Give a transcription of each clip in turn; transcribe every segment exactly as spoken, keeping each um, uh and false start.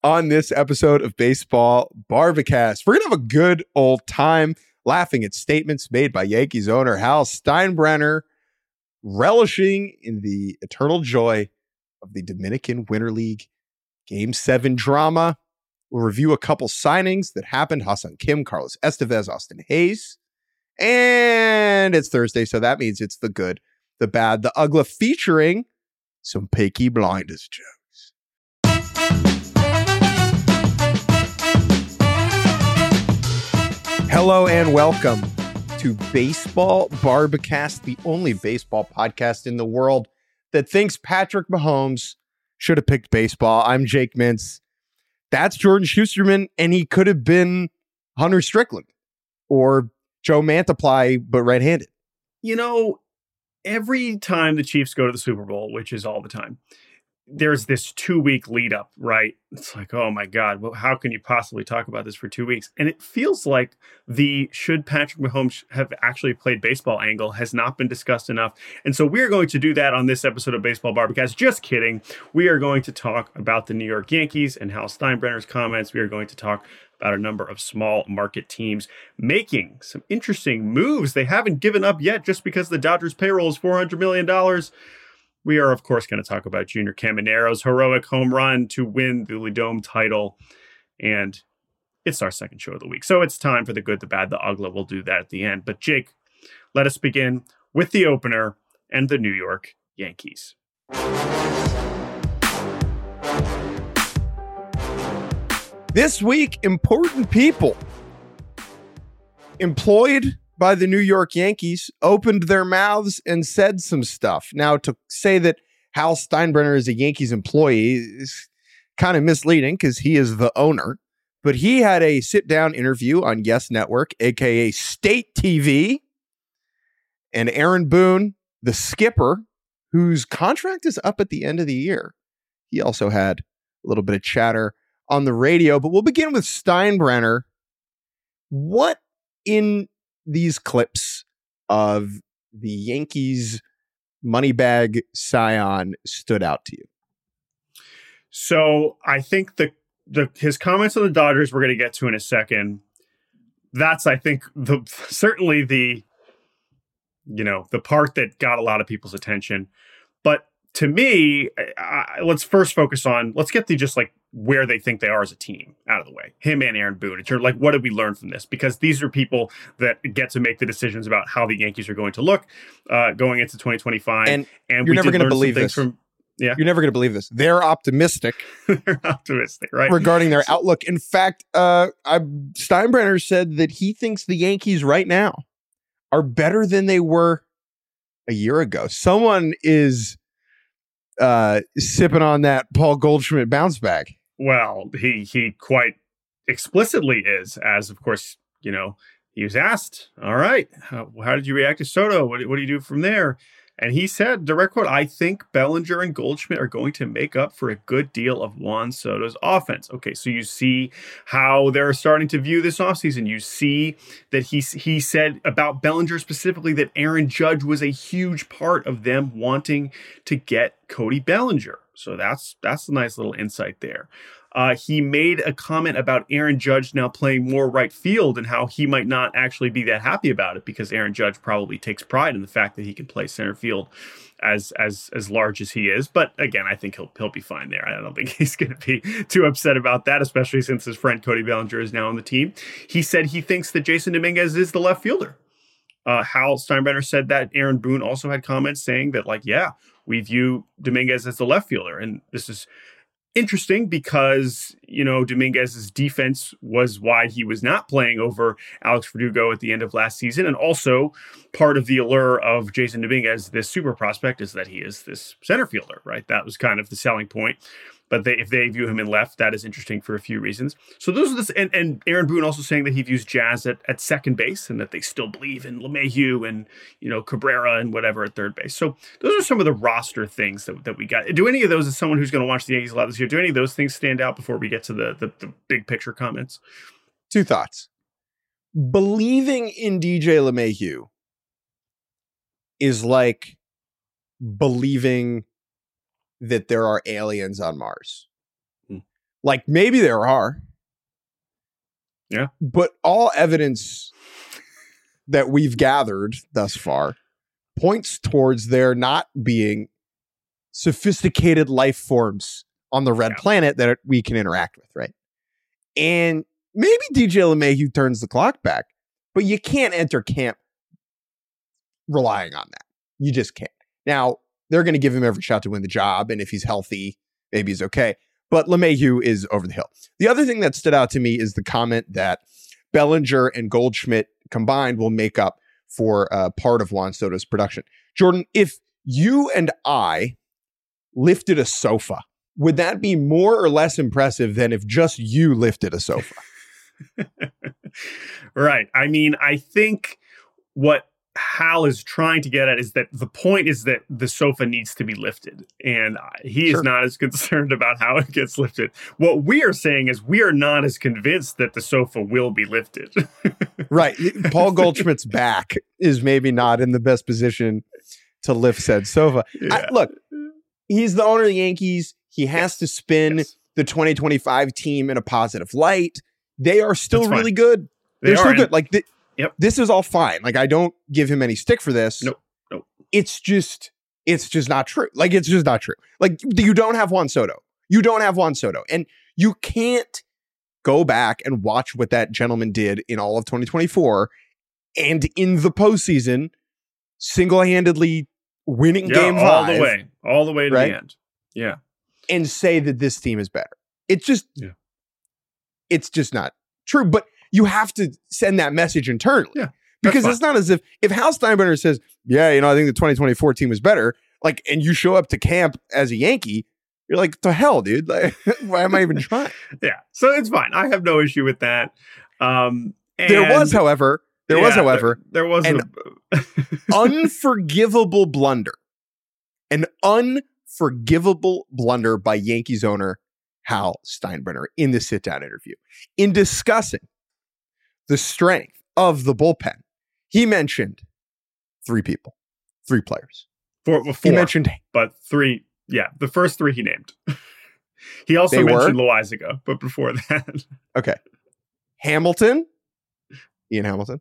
on this episode of Baseball Barbacast. We're going to have a good old time laughing at statements made by Yankees owner Hal Steinbrenner, relishing in the eternal joy of the Dominican Winter League Game seven drama. We'll review a couple signings that happened. Ha-Seong Kim, Carlos Estevez, Austin Hayes. And it's Thursday, so that means it's the good, the bad, the ugly, featuring some Peaky Blinders jokes. Hello and welcome to Baseball Barbacast, the only baseball podcast in the world that thinks Patrick Mahomes should have picked baseball. I'm Jake Mintz. That's Jordan Schusterman, and he could have been Hunter Strickland or Joe Mantiply, but right-handed. You know, every time the Chiefs go to the Super Bowl, which is all the time, there's this two-week lead-up, right? It's like, oh my God, well, how can you possibly talk about this for two weeks? And it feels like the should Patrick Mahomes have actually played baseball angle has not been discussed enough. And so we're going to do that on this episode of Baseball Barbacast. Just kidding. We are going to talk about the New York Yankees and Hal Steinbrenner's comments. We are going to talk about a number of small market teams making some interesting moves they haven't given up yet just because the Dodgers payroll is four hundred million dollars. We are, of course, going to talk about Junior Caminero's heroic home run to win the Lidome title. And it's our second show of the week. So it's time for the good, the bad, the ugly. We'll do that at the end. But Jake, let us begin with the opener and the New York Yankees. This week, important people employed by the New York Yankees opened their mouths and said some stuff. Now, to say that Hal Steinbrenner is a Yankees employee is kind of misleading because he is the owner, but he had a sit-down interview on Yes Network, aka State T V, and Aaron Boone, the skipper, whose contract is up at the end of the year, he also had a little bit of chatter on the radio. But we'll begin with Steinbrenner. What in these clips of the Yankees Moneybag scion stood out to you? So I think the the his comments on the Dodgers we're going to get to in a second. That's, I think, the certainly the you know the part that got a lot of people's attention. But to me, I, let's first focus on let's get the just like where they think they are as a team out of the way. Him and Aaron Boone. It's like, what did we learn from this? Because these are people that get to make the decisions about how the Yankees are going to look uh, going into twenty twenty-five. And, and you're we never going to believe this. From, yeah, you're never going to believe this. They're optimistic. They're optimistic, right? Regarding their outlook. In fact, uh, I, Steinbrenner said that he thinks the Yankees right now are better than they were a year ago. Someone is uh, sipping on that Paul Goldschmidt bounce back. Well, he he quite explicitly is, as of course, you know, he was asked, all right, how, how did you react to Soto? What, what do you do from there? And he said, direct quote, I think Bellinger and Goldschmidt are going to make up for a good deal of Juan Soto's offense. Okay, so you see how they're starting to view this offseason. You see that he, he said about Bellinger specifically that Aaron Judge was a huge part of them wanting to get Cody Bellinger. So that's that's a nice little insight there. Uh, he made a comment about Aaron Judge now playing more right field and how he might not actually be that happy about it because Aaron Judge probably takes pride in the fact that he can play center field as as as large as he is. But again, I think he'll he'll be fine there. I don't think he's going to be too upset about that, especially since his friend Cody Bellinger is now on the team. He said he thinks that Jason Dominguez is the left fielder. Uh, Hal Steinbrenner said that. Aaron Boone also had comments saying that, like, yeah, we view Dominguez as the left fielder. And this is interesting because, you know, Dominguez's defense was why he was not playing over Alex Verdugo at the end of last season. And also part of the allure of Jason Dominguez, this super prospect, is that he is this center fielder, right? That was kind of the selling point. But they, if they view him in left, that is interesting for a few reasons. So those are the, and, and Aaron Boone also saying that he views Jazz at, at second base and that they still believe in LeMahieu and, you know, Cabrera and whatever at third base. So those are some of the roster things that, that we got. Do any of those, as someone who's going to watch the Yankees a lot this year, do any of those things stand out before we get to the, the, the big picture comments? Two thoughts. Believing in D J LeMahieu is like believing that there are aliens on Mars. Hmm. Like maybe there are. Yeah. But all evidence that we've gathered thus far points towards there not being sophisticated life forms on the red yeah. planet that we can interact with, right? And maybe D J LeMahieu turns the clock back, but you can't enter camp relying on that. You just can't. Now, they're going to give him every shot to win the job, and if he's healthy, maybe he's okay. But LeMahieu is over the hill. The other thing that stood out to me is the comment that Bellinger and Goldschmidt combined will make up for uh, part of Juan Soto's production. Jordan, if you and I lifted a sofa, would that be more or less impressive than if just you lifted a sofa? Right. I mean, I think what Hal is trying to get at is that the point is that the sofa needs to be lifted, and he Sure. is not as concerned about how it gets lifted. What we are saying is we are not as convinced that the sofa will be lifted. Right. Paul Goldschmidt's back is maybe not in the best position to lift said sofa. Yeah. I, look, he's the owner of the Yankees. He has Yes. to spin Yes. the twenty twenty-five team in a positive light. They are still That's fine. really good. They They're are, still and- good. Like th- Yep. this is all fine. Like I don't give him any stick for this. Nope. Nope. It's just, it's just not true. Like it's just not true. Like you don't have Juan Soto. You don't have Juan Soto, and you can't go back and watch what that gentleman did in all of twenty twenty-four and in the postseason, single-handedly winning Yeah, game all five the way, all the way to right? the end. Yeah. and say that this team is better. It's just, Yeah. it's just not true. But you have to send that message internally. Yeah, because fine. it's not as if, if Hal Steinbrenner says, yeah, you know, I think the twenty twenty-four team was better, like, and you show up to camp as a Yankee, you're like, the hell, dude? Like, why am I even trying? Yeah. So it's fine. I have no issue with that. Um, There was, and- however, there yeah, was, however, there, there was an a, unforgivable blunder, an unforgivable blunder by Yankees owner Hal Steinbrenner in the sit-down interview. In discussing the strength of the bullpen, he mentioned three people, three players. four, well, He four, mentioned but three. Yeah, the first three he named. He also They were? mentioned Loizaga, but before that, okay, Hamilton, Ian Hamilton.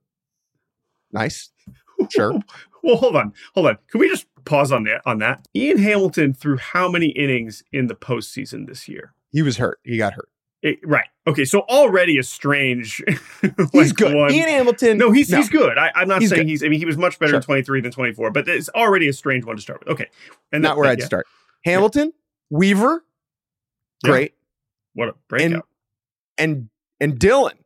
Nice, sure. Well, hold on, hold on. Can we just pause on that? On that, Ian Hamilton threw how many innings in the postseason this year? He was hurt. He got hurt. It, right. Okay. So already a strange. like He's good. one- Ian Hamilton. No, he's he's good. I, I'm not He's saying good. he's. I mean, he was much better Sure. in twenty-three than twenty-four, but it's already a strange one to start with. Okay, and not that- where I'd yeah. start. Hamilton, Weaver, Yeah. great, What a breakout, and and Dylan,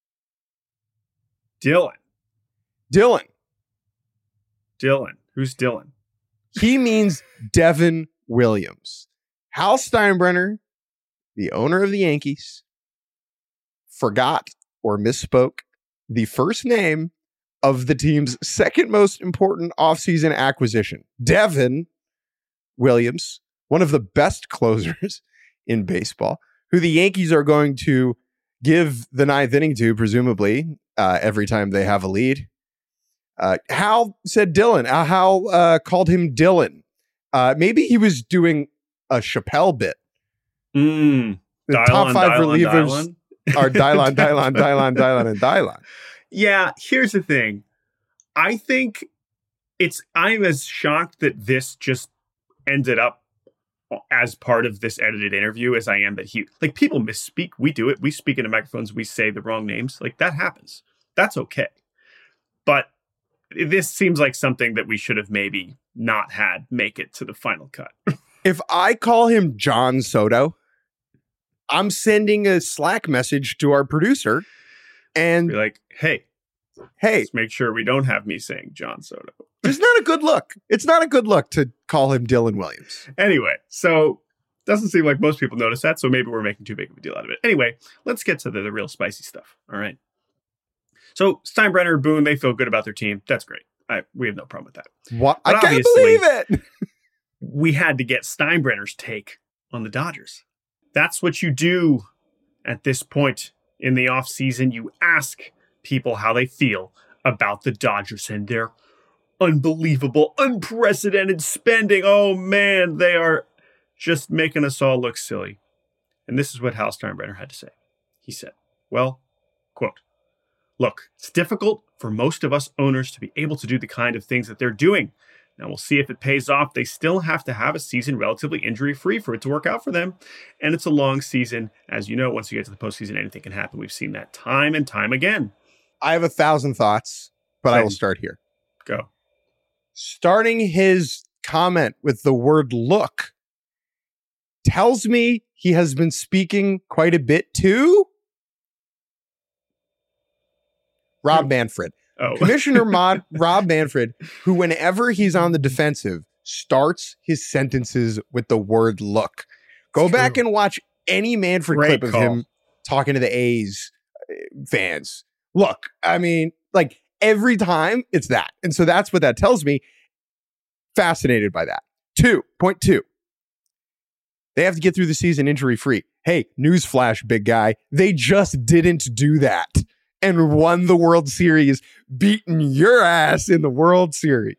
Dylan. Dylan. Dylan. Who's Dylan? He means Devin Williams. Hal Steinbrenner, the owner of the Yankees, forgot or misspoke the first name of the team's second most important offseason acquisition, Devin Williams, one of the best closers in baseball, who the Yankees are going to give the ninth inning to, presumably, uh, every time they have a lead. Uh, Hal said Dylan. Uh, Hal uh, called him Dylan. Uh, maybe he was doing a Chappelle bit. Mm, The Dylon, top five Dylon, relievers Dylon. are Dylon, Dylon, Dylon, Dylon, and Dylon. Yeah, here's the thing. I think it's I'm as shocked that this just ended up as part of this edited interview as I am that he like people misspeak. We do it. We speak into microphones, we say the wrong names. Like that happens. That's okay. But this seems like something that we should have maybe not had make it to the final cut. If I call him John Soto, I'm sending a Slack message to our producer and Be like, hey, hey, let's make sure we don't have me saying John Soto. it's not a good look. It's not a good look to call him Dylan Williams. Anyway, so doesn't seem like most people notice that, so maybe we're making too big of a deal out of it. Anyway, let's get to the, the real spicy stuff. All right. So Steinbrenner, Boone, they feel good about their team. That's great. I, we have no problem with that. What? But I can't obviously- believe it. We had to get Steinbrenner's take on the Dodgers. That's what you do at this point in the offseason. You ask people how they feel about the Dodgers and their unbelievable, unprecedented spending. Oh, man, they are just making us all look silly. And this is what Hal Steinbrenner had to say. He said, well, quote, look, it's difficult for most of us owners to be able to do the kind of things that they're doing. Now we'll see if it pays off. They still have to have a season relatively injury-free for it to work out for them. And it's a long season. As you know, once you get to the postseason, anything can happen. We've seen that time and time again. I have a thousand thoughts, but Same. I will start here. Go. Starting his comment with the word look tells me he has been speaking quite a bit to Rob Manfred. Oh. Commissioner Mod, Rob Manfred, who whenever he's on the defensive, starts his sentences with the word look. Go It's back true. and watch any Manfred Great clip call. of him talking to the A's fans. Look, I mean, like every time it's that. And so that's what that tells me. Fascinated by that. Two, point two. They have to get through the season injury free. Hey, newsflash, big guy. They just didn't do that and won the World Series, beating your ass in the World Series.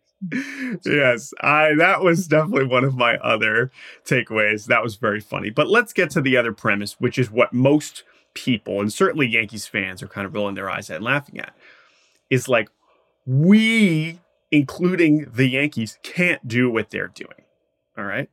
Yes, I that was definitely one of my other takeaways. That was very funny. But let's get to the other premise, which is what most people, and certainly Yankees fans, are kind of rolling their eyes at and laughing at, is like, we, including the Yankees, can't do what they're doing. All right?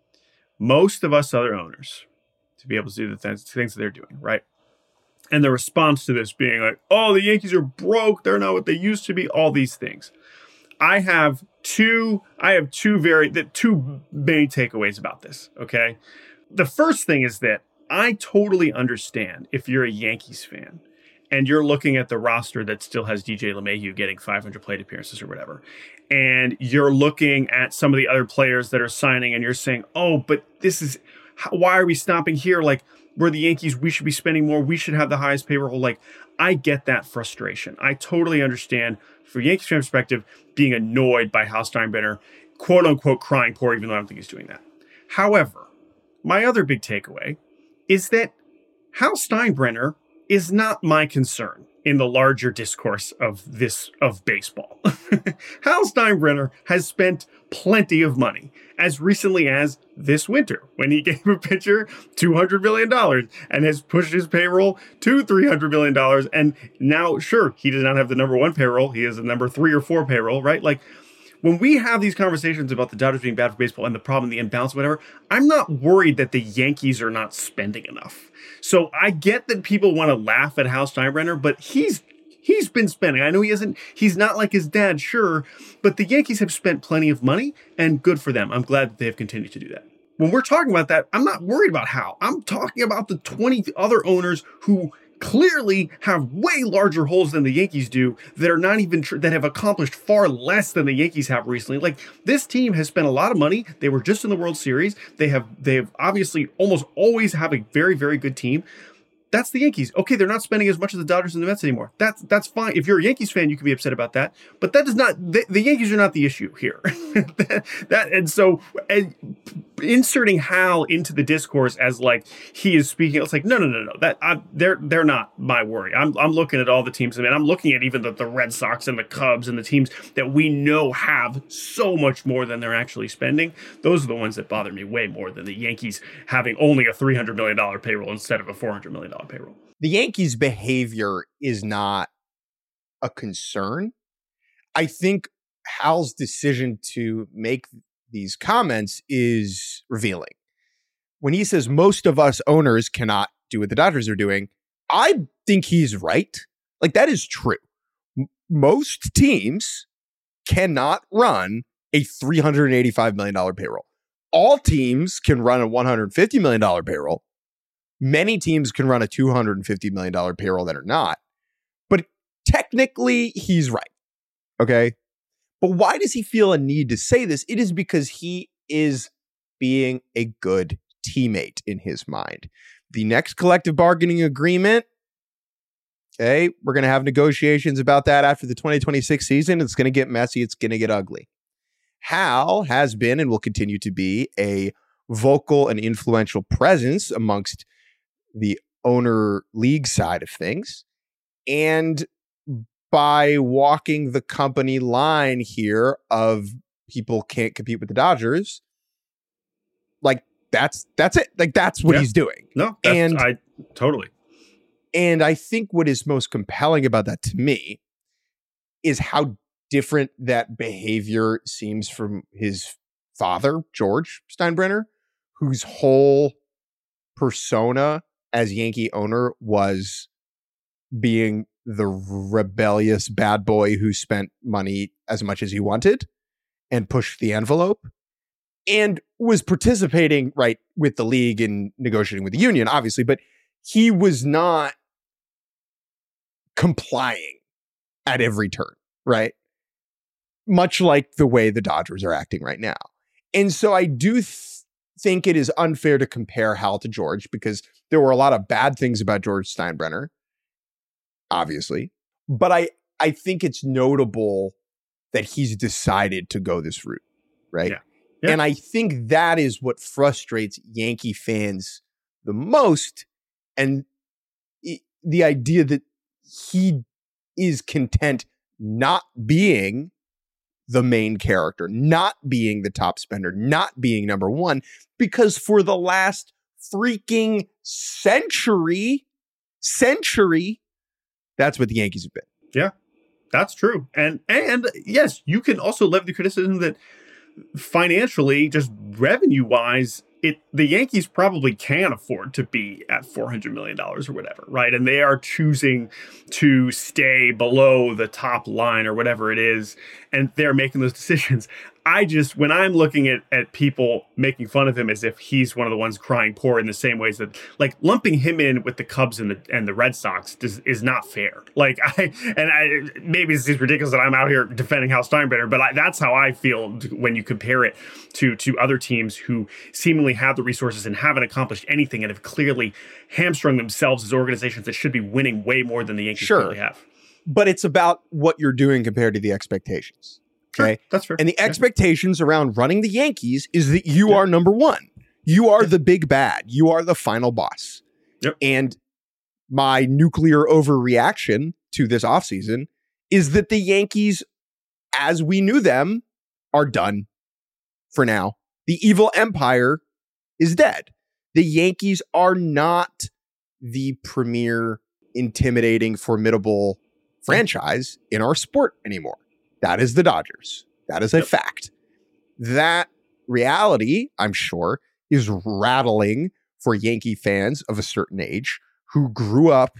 Most of us other owners, to be able to do the th- things that they're doing, right? And the response to this being like, oh, the Yankees are broke. They're not what they used to be. All these things. I have two, I have two very, the two main takeaways about this, okay? The first thing is that I totally understand if you're a Yankees fan and you're looking at the roster that still has D J LeMahieu getting five hundred plate appearances or whatever, and you're looking at some of the other players that are signing and you're saying, oh, but this is, why are we stopping here? Like, we're the Yankees, we should be spending more, we should have the highest payroll. Like, I get that frustration. I totally understand, from a Yankees fan perspective, being annoyed by Hal Steinbrenner, quote unquote, crying poor, even though I don't think he's doing that. However, my other big takeaway is that Hal Steinbrenner is not my concern in the larger discourse of this, of baseball. Hal Steinbrenner has spent plenty of money, as recently as this winter, when he gave a pitcher two hundred million dollars and has pushed his payroll to three hundred million dollars. And now, sure, he does not have the number one payroll. He has a number three or four payroll, right? Like, when we have these conversations about the Dodgers being bad for baseball and the problem, the imbalance, whatever, I'm not worried that the Yankees are not spending enough. So I get that people want to laugh at Hal Steinbrenner, but he's he's been spending. I know he isn't, he's not like his dad, sure, but the Yankees have spent plenty of money, and good for them. I'm glad that they have continued to do that. When we're talking about that, I'm not worried about Hal. I'm talking about the twenty other owners who clearly have way larger holes than the Yankees do, that are not even tr- that have accomplished far less than the Yankees have recently. Like, this team has spent a lot of money. They were just in the World Series. They have they've obviously almost always have a very, very good team. That's the Yankees. Okay, they're not spending as much as the Dodgers and the Mets anymore. That's that's fine. If you're a Yankees fan, you can be upset about that. But that does not. The, the Yankees are not the issue here. that, that and so and inserting Hal into the discourse as like he is speaking, it's like no, no, no, no. That I, they're they're not my worry. I'm I'm looking at all the teams, and I'm looking at even the, the Red Sox and the Cubs and the teams that we know have so much more than they're actually spending. Those are the ones that bother me way more than the Yankees having only a three hundred million dollars payroll instead of a four hundred million dollars payroll. The Yankees' behavior is not a concern. I think Hal's decision to make these comments is revealing. When he says most of us owners cannot do what the Dodgers are doing, I think he's right. Like, that is true. M- most teams cannot run a three hundred eighty-five million dollars payroll. All teams can run a one hundred fifty million dollars payroll. Many teams can run a two hundred fifty million dollars payroll that are not. But technically, he's right. Okay? But why does he feel a need to say this? It is because he is being a good teammate in his mind. The next collective bargaining agreement, okay, we're going to have negotiations about that after the twenty twenty-six season. It's going to get messy. It's going to get ugly. Hal has been and will continue to be a vocal and influential presence amongst the owner league side of things. And by walking the company line here of people can't compete with the Dodgers, like, that's that's it. Like that's what yeah. he's doing. No, that's, and I totally. And I think what is most compelling about that to me is how different that behavior seems from his father, George Steinbrenner, whose whole persona as Yankee owner was being the rebellious bad boy who spent money as much as he wanted and pushed the envelope and was participating right with the league and negotiating with the union, obviously, but he was not complying at every turn, right? Much like the way the Dodgers are acting right now. And so I do th- think it is unfair to compare Hal to George because there were a lot of bad things about George Steinbrenner, obviously. But I, I think it's notable that he's decided to go this route, right? Yeah. Yeah. And I think that is what frustrates Yankee fans the most. And it, the idea that he is content not being the main character, not being the top spender, not being number one, because for the last freaking century, century, that's what the Yankees have been. Yeah, that's true. And, and yes, you can also levy the criticism that financially, just revenue wise, it the Yankees probably can afford to be at four hundred million dollars or whatever, right? And they are choosing to stay below the top line or whatever it is, and they're making those decisions. I just, when I'm looking at, at people making fun of him as if he's one of the ones crying poor in the same ways that, like, lumping him in with the Cubs and the and the Red Sox does, is not fair. Like, I, and I, maybe it's ridiculous that I'm out here defending Hal Steinbrenner, but I, that's how I feel when you compare it to, to other teams who seemingly have the resources and haven't accomplished anything and have clearly hamstrung themselves as organizations that should be winning way more than the Yankees sure. currently have. But it's about what you're doing compared to the expectations. Okay, sure, that's fair. And the yeah. expectations around running the Yankees is that you yeah. are number one. You are the big bad. You are the final boss. Yep. And my nuclear overreaction to this offseason is that the Yankees, as we knew them, are done for now. The evil empire is dead. The Yankees are not the premier, intimidating, formidable franchise in our sport anymore. That is the Dodgers. That is a yep. fact. That reality, I'm sure, is rattling for Yankee fans of a certain age who grew up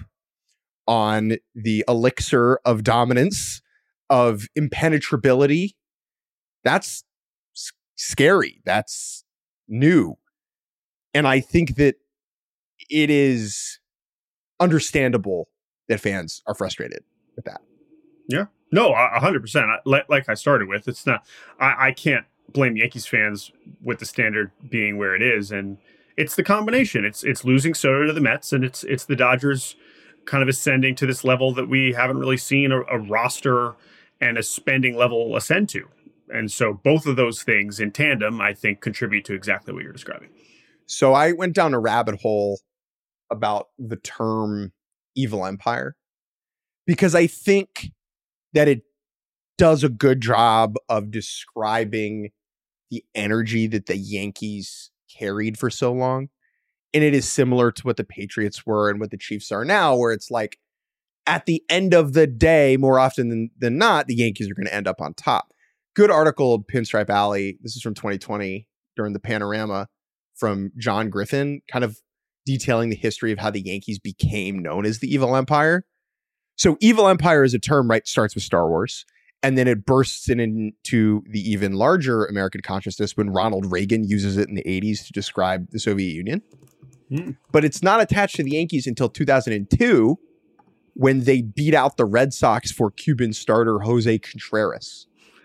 on the elixir of dominance, of impenetrability. That's s- scary. That's new. And I think that it is understandable that fans are frustrated with that. Yeah. No, a hundred percent. Like I started with, it's not. I, I can't blame Yankees fans with the standard being where it is, and it's the combination. It's it's losing Soto to the Mets, and it's it's the Dodgers kind of ascending to this level that we haven't really seen a, a roster and a spending level ascend to. And so both of those things in tandem, I think, contribute to exactly what you're describing. So I went down a rabbit hole about the term evil empire because I think that it does a good job of describing the energy that the Yankees carried for so long. And it is similar to what the Patriots were and what the Chiefs are now, where it's like at the end of the day, more often than, than not, the Yankees are going to end up on top. Good article, Pinstripe Alley. This is from twenty twenty during the Panorama from John Griffin, kind of detailing the history of how the Yankees became known as the evil empire. So evil empire is a term, right? Starts with Star Wars. And then it bursts in into the even larger American consciousness when Ronald Reagan uses it in the eighties to describe the Soviet Union. Mm. But it's not attached to the Yankees until two thousand two when they beat out the Red Sox for Cuban starter Jose Contreras.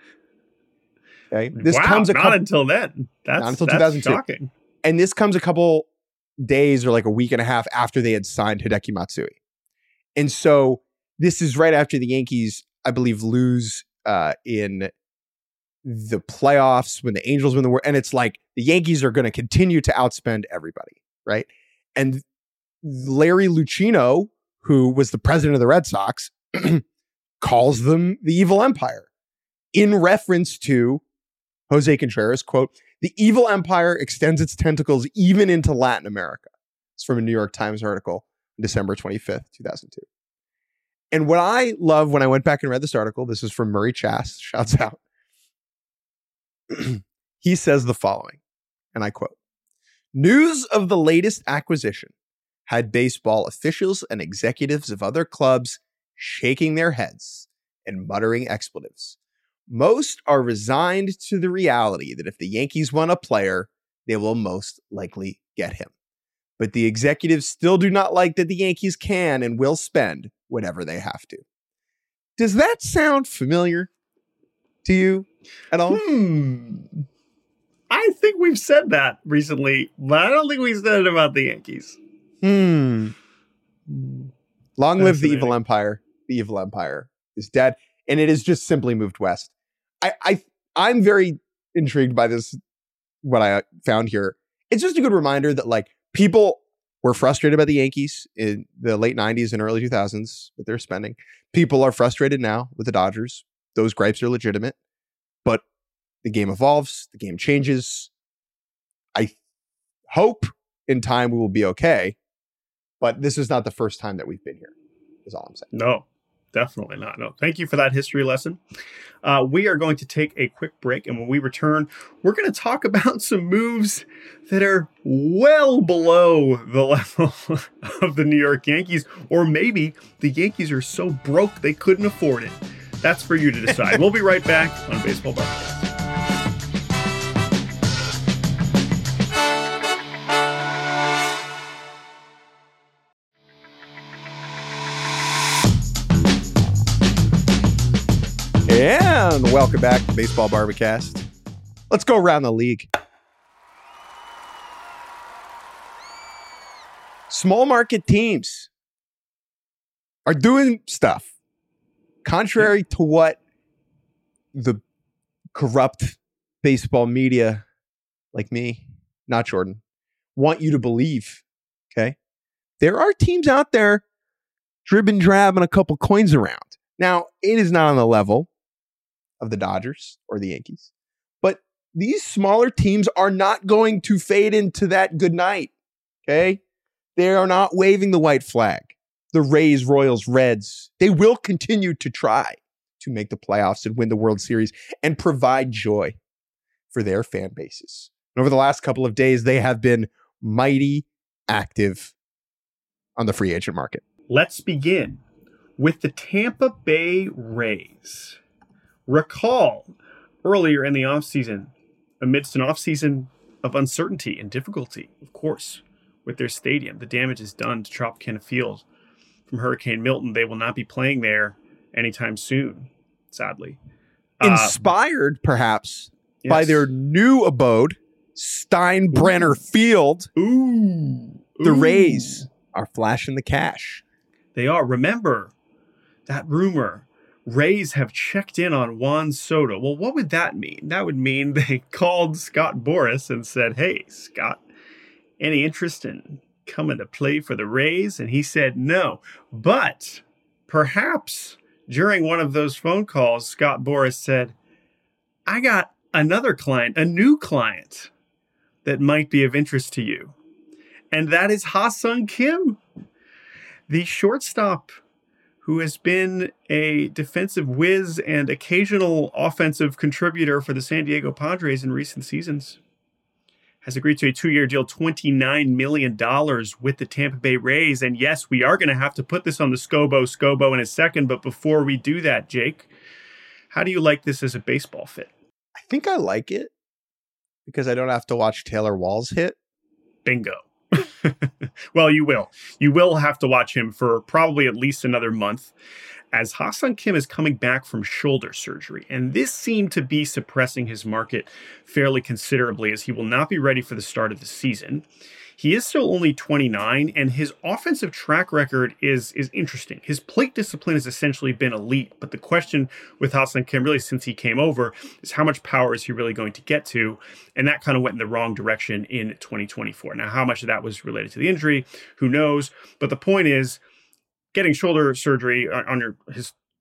Okay. This wow, comes a not couple, until then. That's, not until that's two thousand two. Shocking. And this comes a couple days or like a week and a half after they had signed Hideki Matsui. And so this is right after the Yankees, I believe, lose uh, in the playoffs when the Angels win the World. And it's like the Yankees are going to continue to outspend everybody, right? And Larry Lucchino, who was the president of the Red Sox, calls them the evil empire in reference to Jose Contreras, quote, The evil empire extends its tentacles even into Latin America. It's from a New York Times article, December twenty-fifth, two thousand two. And what I love when I went back and read this article, this is from Murray Chass, shouts out. He says the following, and I quote, "News of the latest acquisition had baseball officials and executives of other clubs shaking their heads and muttering expletives. Most are resigned to the reality that if the Yankees want a player, they will most likely get him. But the executives still do not like that the Yankees can and will spend whatever they have to." Does that sound familiar to you at all? Hmm. I think we've said that recently, but I don't think we said it about the Yankees. Hmm. Long live the evil empire. The evil empire is dead, and it has just simply moved west. I, I, I'm very intrigued by this, what I found here. It's just a good reminder that, like, people were frustrated by the Yankees in the late nineties and early two thousands with their spending. People are frustrated now with the Dodgers. Those gripes are legitimate, but the game evolves. The game changes. I hope in time we will be okay, but this is not the first time that we've been here, is all I'm saying. No, definitely not. No, thank you for that history lesson. Uh, we are going to take a quick break, and when we return, we're going to talk about some moves that are well below the level of the New York Yankees, or maybe the Yankees are so broke they couldn't afford it. That's for you to decide. We'll be right back on Baseball Bar. And welcome back to Baseball Barbacast. Let's go around the league. Small market teams are doing stuff contrary to what the corrupt baseball media like me, not Jordan, want you to believe. Okay. There are teams out there drib and drabbing a couple coins around. Now, it is not on the level of the Dodgers or the Yankees, but these smaller teams are not going to fade into that good night. Okay. They are not waving the white flag. The Rays, Royals, Reds, they will continue to try to make the playoffs and win the World Series and provide joy for their fan bases. And over the last couple of days, they have been mighty active on the free agent market. Let's begin with the Tampa Bay Rays. Recall earlier in the offseason, amidst an offseason of uncertainty and difficulty, of course, with their stadium, the damage is done to Tropicana Field from Hurricane Milton. They will not be playing there anytime soon, sadly. Inspired, uh, perhaps, yes. by their new abode, Steinbrenner Ooh. Field. Ooh. The Ooh. Rays are flashing the cash. They are. Remember that rumor. Rays have checked in on Juan Soto. Well, what would that mean? That would mean they called Scott Boras and said, "Hey, Scott, any interest in coming to play for the Rays?" And he said no. But perhaps during one of those phone calls, Scott Boras said, "I got another client, a new client that might be of interest to you." And that is Ha-Seong Kim, the shortstop who has been a defensive whiz and occasional offensive contributor for the San Diego Padres in recent seasons, has agreed to a two-year deal, twenty-nine million dollars with the Tampa Bay Rays. And yes, we are going to have to put this on the Scobo Scobo in a second. But before we do that, Jake, how do you like this as a baseball fit? I think I like it because I don't have to watch Taylor Walls hit. Bingo. Well, you will. You will have to watch him for probably at least another month, as Ha-Seong Kim is coming back from shoulder surgery. And this seemed to be suppressing his market fairly considerably, as he will not be ready for the start of the season. He is still only twenty-nine, and his offensive track record is, is interesting. His plate discipline has essentially been elite, but the question with Ha-Seong Kim, really since he came over, is how much power is he really going to get to? And that kind of went in the wrong direction in twenty twenty-four. Now, how much of that was related to the injury, who knows? But the point is, getting shoulder surgery on your his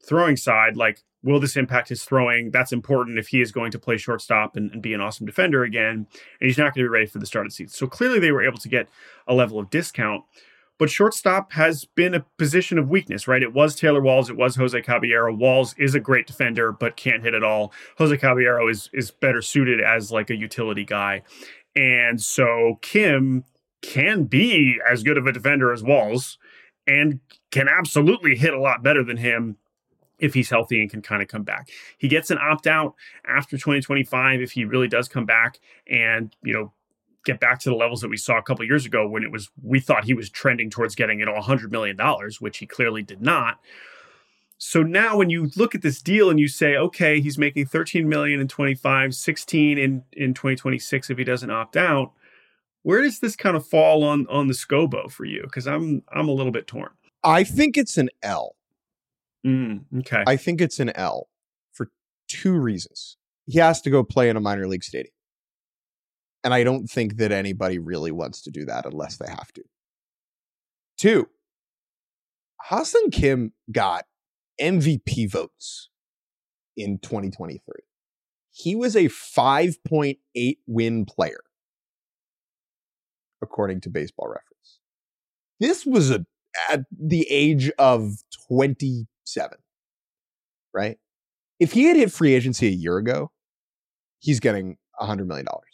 throwing side, like, will this impact his throwing? That's important if he is going to play shortstop and, and be an awesome defender again. And he's not going to be ready for the start of the season. So clearly they were able to get a level of discount. But shortstop has been a position of weakness, right? It was Taylor Walls. It was Jose Caballero. Walls is a great defender, but can't hit at all. Jose Caballero is is better suited as like a utility guy. And so Kim can be as good of a defender as Walls and can absolutely hit a lot better than him if he's healthy and can kind of come back. He gets an opt-out after twenty twenty-five if he really does come back and, you know, get back to the levels that we saw a couple of years ago when it was, we thought he was trending towards getting, you know, one hundred million dollars, which he clearly did not. So now when you look at this deal and you say, okay, he's making thirteen million in twenty-five, sixteen in, in twenty twenty-six if he doesn't opt out, where does this kind of fall on, on the SCOBO for you? Because I'm, I'm a little bit torn. I think it's an L. Mm, okay. I think it's an L for two reasons. He has to go play in a minor league stadium. And I don't think that anybody really wants to do that unless they have to. Two, Ha-Seong Kim got M V P votes in twenty twenty-three. He was a five point eight win player, according to Baseball Reference. This was a, at the age of twenty-seven, right? If he had hit free agency a year ago, he's getting one hundred million dollars.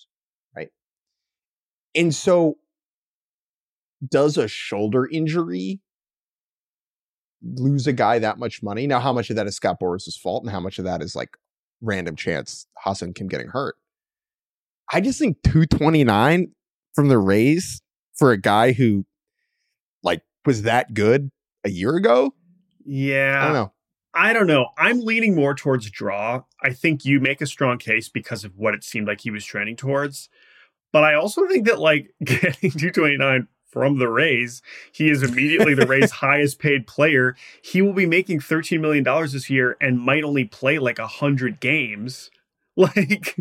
And so, does a shoulder injury lose a guy that much money? Now, how much of that is Scott Boras' fault and how much of that is like random chance Ha-Seong Kim getting hurt? I just think two twenty-nine from the Rays for a guy who like was that good a year ago? Yeah. I don't know. I don't know. I'm leaning more towards draw. I think you make a strong case because of what it seemed like he was trending towards. But I also think that, like, getting two twenty-nine from the Rays, he is immediately the Rays' highest paid player. He will be making thirteen million dollars this year and might only play like one hundred games. Like,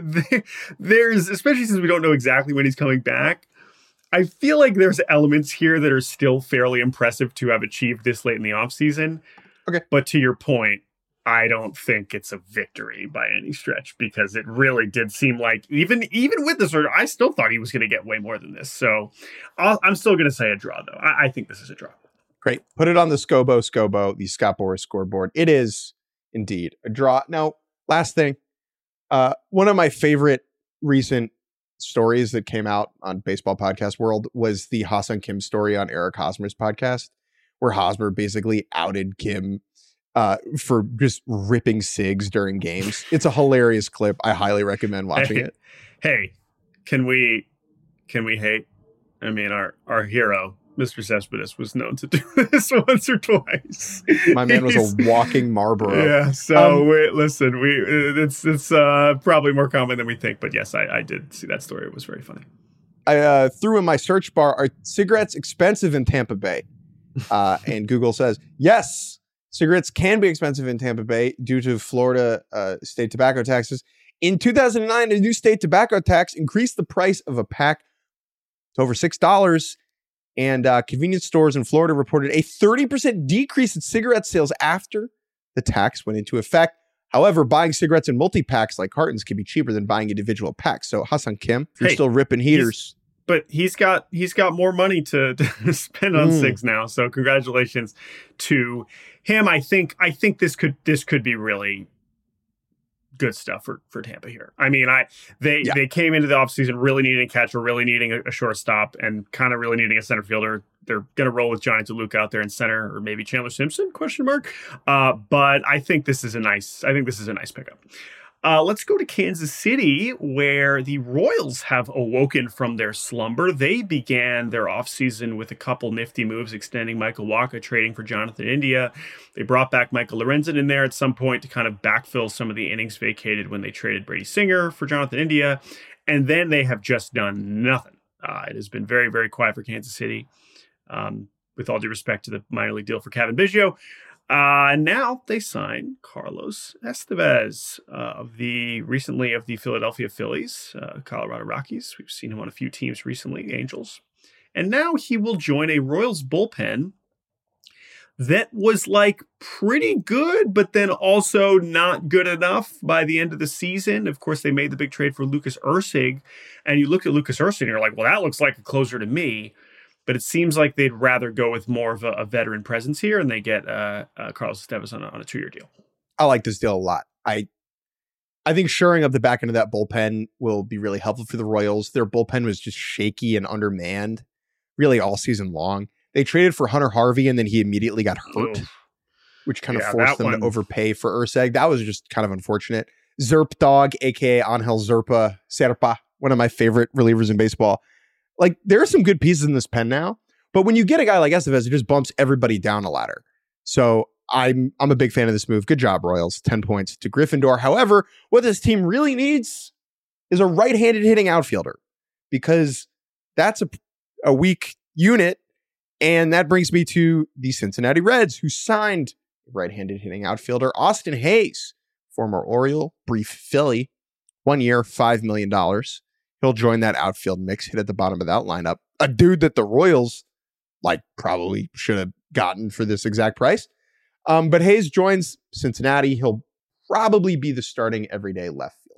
there's, especially since we don't know exactly when he's coming back, I feel like there's elements here that are still fairly impressive to have achieved this late in the offseason. Okay. But to your point, I don't think it's a victory by any stretch because it really did seem like even even with this order, I still thought he was going to get way more than this. So I'll, I'm still going to say a draw, though. I, I think this is a draw. Great. Put it on the SCOBO, SCOBO, the Scott Boras scoreboard. It is indeed a draw. Now, last thing. Uh, one of my favorite recent stories that came out on Baseball Podcast World was the Ha-Seong Kim story on Eric Hosmer's podcast, where Hosmer basically outed Kim Uh, for just ripping cigs during games. It's a hilarious clip. I highly recommend watching hey, it. Hey, can we can we hate? I mean, our our hero, Mister Cespedes, was known to do this once or twice. My man was a walking Marlboro. Yeah. So um, wait, listen, we it's it's uh, probably more common than we think. But yes, I, I did see that story. It was very funny. I uh, threw in my search bar: are cigarettes expensive in Tampa Bay? Uh, and Google says yes. Cigarettes can be expensive in Tampa Bay due to Florida uh, state tobacco taxes. In two thousand nine, a new state tobacco tax increased the price of a pack to over six dollars. And uh, convenience stores in Florida reported a thirty percent decrease in cigarette sales after the tax went into effect. However, buying cigarettes in multi-packs like cartons can be cheaper than buying individual packs. So Ha-Seong Kim, if you're hey, still ripping heaters. But he's got he's got more money to, to spend on mm. cigs now. So congratulations to him. I think I think this could this could be really good stuff for, for Tampa here. I mean, I they yeah. they came into the offseason really needing a catcher, really needing a, a shortstop, and kind of really needing a center fielder. They're going to roll with Johnny DeLuca out there in center, or maybe Chandler Simpson? Question mark. Uh, but I think this is a nice. I think this is a nice pickup. Uh, let's go to Kansas City, where the Royals have awoken from their slumber. They began their offseason with a couple nifty moves, extending Michael Wacha, trading for Jonathan India. They brought back Michael Lorenzen in there at some point to kind of backfill some of the innings vacated when they traded Brady Singer for Jonathan India. And then they have just done nothing. Uh, it has been very, very quiet for Kansas City, um, with all due respect to the minor league deal for Cavan Biggio. Uh, now they sign Carlos Estevez uh, of the recently of the Philadelphia Phillies, uh, Colorado Rockies. We've seen him on a few teams recently, Angels. And now he will join a Royals bullpen that was like pretty good, but then also not good enough by the end of the season. Of course, they made the big trade for Lucas Erceg, and you look at Lucas Erceg and you're like, well, that looks like a closer to me. But it seems like they'd rather go with more of a, a veteran presence here, and they get uh, uh, Carlos Esteves on a, on a two-year deal. I like this deal a lot. I I think shoring up the back end of that bullpen will be really helpful for the Royals. Their bullpen was just shaky and undermanned really all season long. They traded for Hunter Harvey, and then he immediately got hurt, oh. which kind of yeah, forced them one. to overpay for Erceg. That was just kind of unfortunate. Zerp Dog, a k a. Angel Zerpa Serpa, one of my favorite relievers in baseball. Like, there are some good pieces in this pen now, but when you get a guy like Estevez, it just bumps everybody down a ladder. So I'm I'm a big fan of this move. Good job, Royals. ten points to Gryffindor. However, what this team really needs is a right-handed hitting outfielder, because that's a, a weak unit. And that brings me to the Cincinnati Reds, who signed right-handed hitting outfielder Austin Hayes, former Oriole, brief Philly, one year, five million dollars. He'll join that outfield mix, hit at the bottom of that lineup. A dude that the Royals, like, probably should have gotten for this exact price. Um, but Hayes joins Cincinnati. He'll probably be the starting everyday left fielder.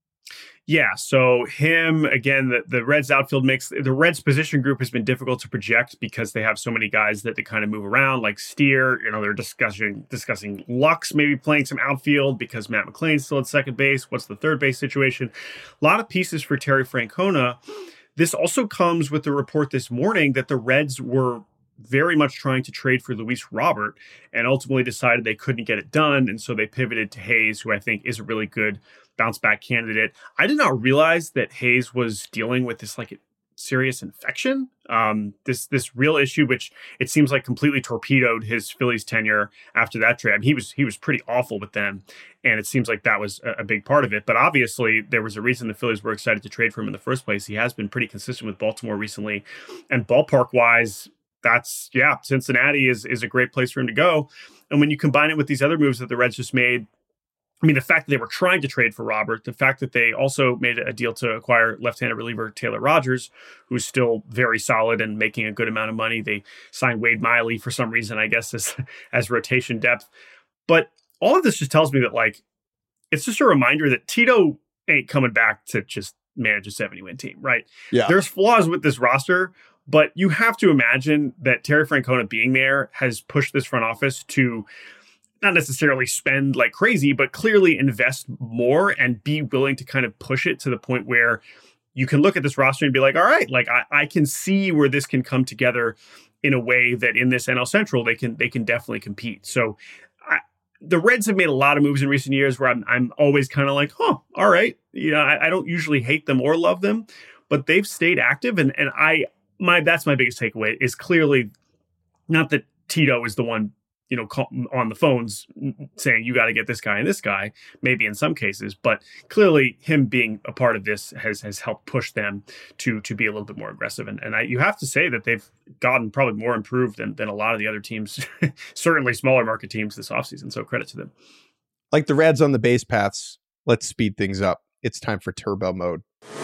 Yeah, so him, again, the, the Reds outfield mix, the Reds position group has been difficult to project because they have so many guys that they kind of move around, like Steer. You know, they're discussing discussing Lux maybe playing some outfield because Matt McLean's still at second base. What's the third base situation? A lot of pieces for Terry Francona. This also comes with the report this morning that the Reds were very much trying to trade for Luis Robert and ultimately decided they couldn't get it done. And so they pivoted to Hayes, who I think is a really good bounce back candidate. I did not realize that Hayes was dealing with this like serious infection, um, this this real issue, which it seems like completely torpedoed his Phillies tenure after that trade. I mean, he was he was pretty awful with them, and it seems like that was a, a big part of it. But obviously, there was a reason the Phillies were excited to trade for him in the first place. He has been pretty consistent with Baltimore recently, and ballpark wise, that's yeah, Cincinnati is is a great place for him to go. And when you combine it with these other moves that the Reds just made, I mean, the fact that they were trying to trade for Robert, the fact that they also made a deal to acquire left-handed reliever Taylor Rogers, who's still very solid and making a good amount of money. They signed Wade Miley for some reason, I guess, as, as rotation depth. But all of this just tells me that, like, it's just a reminder that Tito ain't coming back to just manage a seventy-win team, right? Yeah. There's flaws with this roster, but you have to imagine that Terry Francona being there has pushed this front office to not necessarily spend like crazy, but clearly invest more and be willing to kind of push it to the point where you can look at this roster and be like, all right, like I, I can see where this can come together in a way that in this N L Central, they can, they can definitely compete. So I, the Reds have made a lot of moves in recent years where I'm, I'm always kind of like, huh, all right. You know, I, I don't usually hate them or love them, but they've stayed active. And, and I, my, that's my biggest takeaway is clearly not that Tito is the one, you know, call, on the phones saying you got to get this guy and this guy, maybe in some cases, but clearly him being a part of this has has helped push them to to be a little bit more aggressive. And and I, you have to say that they've gotten probably more improved than, than a lot of the other teams, certainly smaller market teams this offseason. So credit to them. Like the Reds on the base paths, let's speed things up. It's time for turbo mode.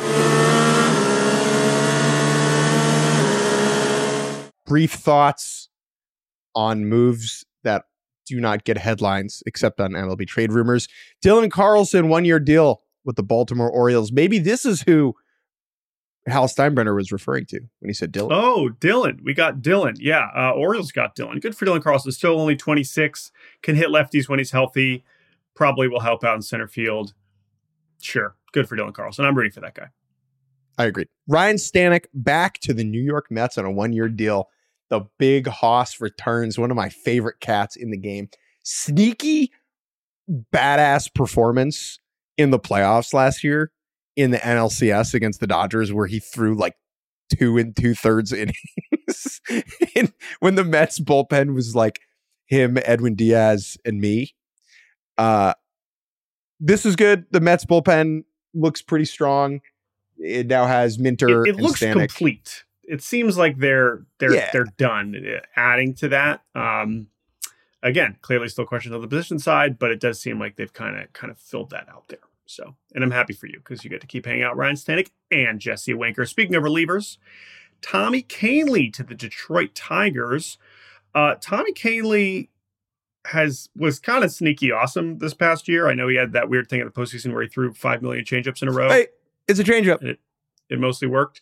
Brief thoughts on moves that do not get headlines except on M L B trade rumors. Dylan Carlson, one-year deal with the Baltimore Orioles. Maybe this is who Hal Steinbrenner was referring to when he said Dylan. Oh, Dylan. We got Dylan. Yeah, uh, Orioles got Dylan. Good for Dylan Carlson. Still only twenty-six. Can hit lefties when he's healthy. Probably will help out in center field. Sure. Good for Dylan Carlson. I'm rooting for that guy. I agree. Ryan Stanek back to the New York Mets on a one-year deal. The big hoss returns, one of my favorite cats in the game. Sneaky, badass performance in the playoffs last year in the N L C S against the Dodgers, where he threw like two and two thirds innings. And when the Mets bullpen was like him, Edwin Diaz, and me. Uh, this is good. The Mets bullpen looks pretty strong. It now has Minter. It, it and looks Stanek. complete. It seems like they're they're yeah. they're done adding to that. Um, again, clearly still questions on the position side, but it does seem like they've kind of kind of filled that out there. So, and I'm happy for you because you get to keep hanging out Ryan Stanek and Jesse Winker. Speaking of relievers, Tommy Kahnle to the Detroit Tigers. Uh, Tommy Kahnle has was kind of sneaky awesome this past year. I know he had that weird thing in the postseason where he threw five million changeups in a row. Hey, it's a changeup. It, it mostly worked.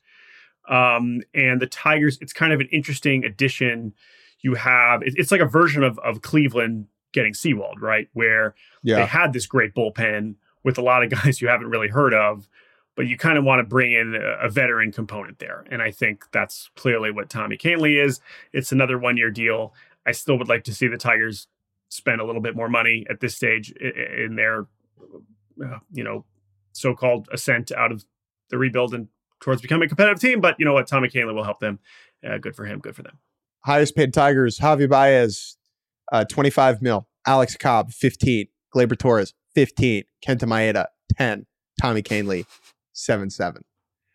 Um, and the Tigers, it's kind of an interesting addition. You have, it, it's like a version of, of Cleveland getting Sewald, right? Where yeah. they had this great bullpen with a lot of guys you haven't really heard of, but you kind of want to bring in a, a veteran component there. And I think that's clearly what Tommy Kahnle is. It's another one-year deal. I still would like to see the Tigers spend a little bit more money at this stage in their, uh, you know, so-called ascent out of the rebuild and towards becoming a competitive team. But you know what? Tommy Kahnle will help them. Uh, good for him. Good for them. Highest paid Tigers, Javi Baez, uh, twenty-five mil. Alex Cobb, fifteen. Gleyber Torres, fifteen. Kenta Maeda, ten. Tommy Kahnle, seven seven.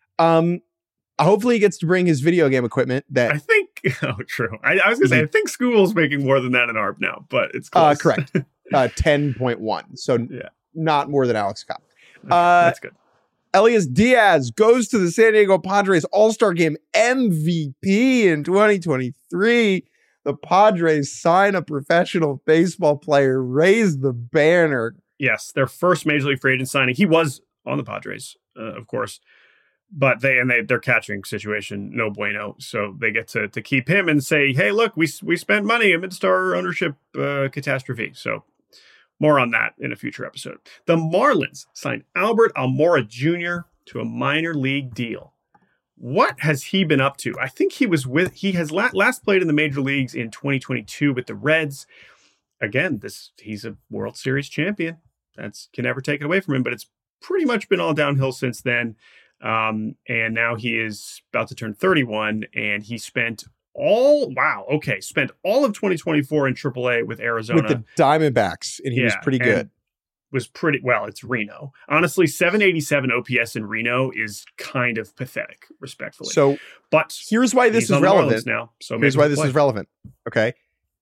Um, hopefully he gets to bring his video game equipment. That I think, oh, true. I, I was going to say, I think School's making more than that in A R B now, but it's close. Uh, correct. uh, ten point one. So yeah. not more than Alex Cobb. Okay, uh, that's good. Elias Diaz goes to the San Diego Padres All-Star Game M V P in twenty twenty-three. The Padres sign a professional baseball player, raise the banner. Yes, their first Major League free agent signing. He was on the Padres, uh, of course, but they and they their catching situation no bueno. So they get to to keep him and say, hey, look, we we spent money amidst our ownership uh, catastrophe. So. More on that in a future episode. The Marlins signed Albert Almora Junior to a minor league deal. What has he been up to? I think he was with, he has la- last played in the major leagues in twenty twenty-two with the Reds. Again, this he's a World Series champion. That's can never take it away from him, but it's pretty much been all downhill since then. Um, and now he is about to turn thirty-one, and he spent all, wow, okay, spent all of twenty twenty-four in triple A with Arizona. With the Diamondbacks, and he yeah, was pretty good. Was pretty, well, it's Reno. Honestly, seven eighty-seven O P S in Reno is kind of pathetic, respectfully. So, but here's why this is relevant now. So here's why this play. is relevant, okay?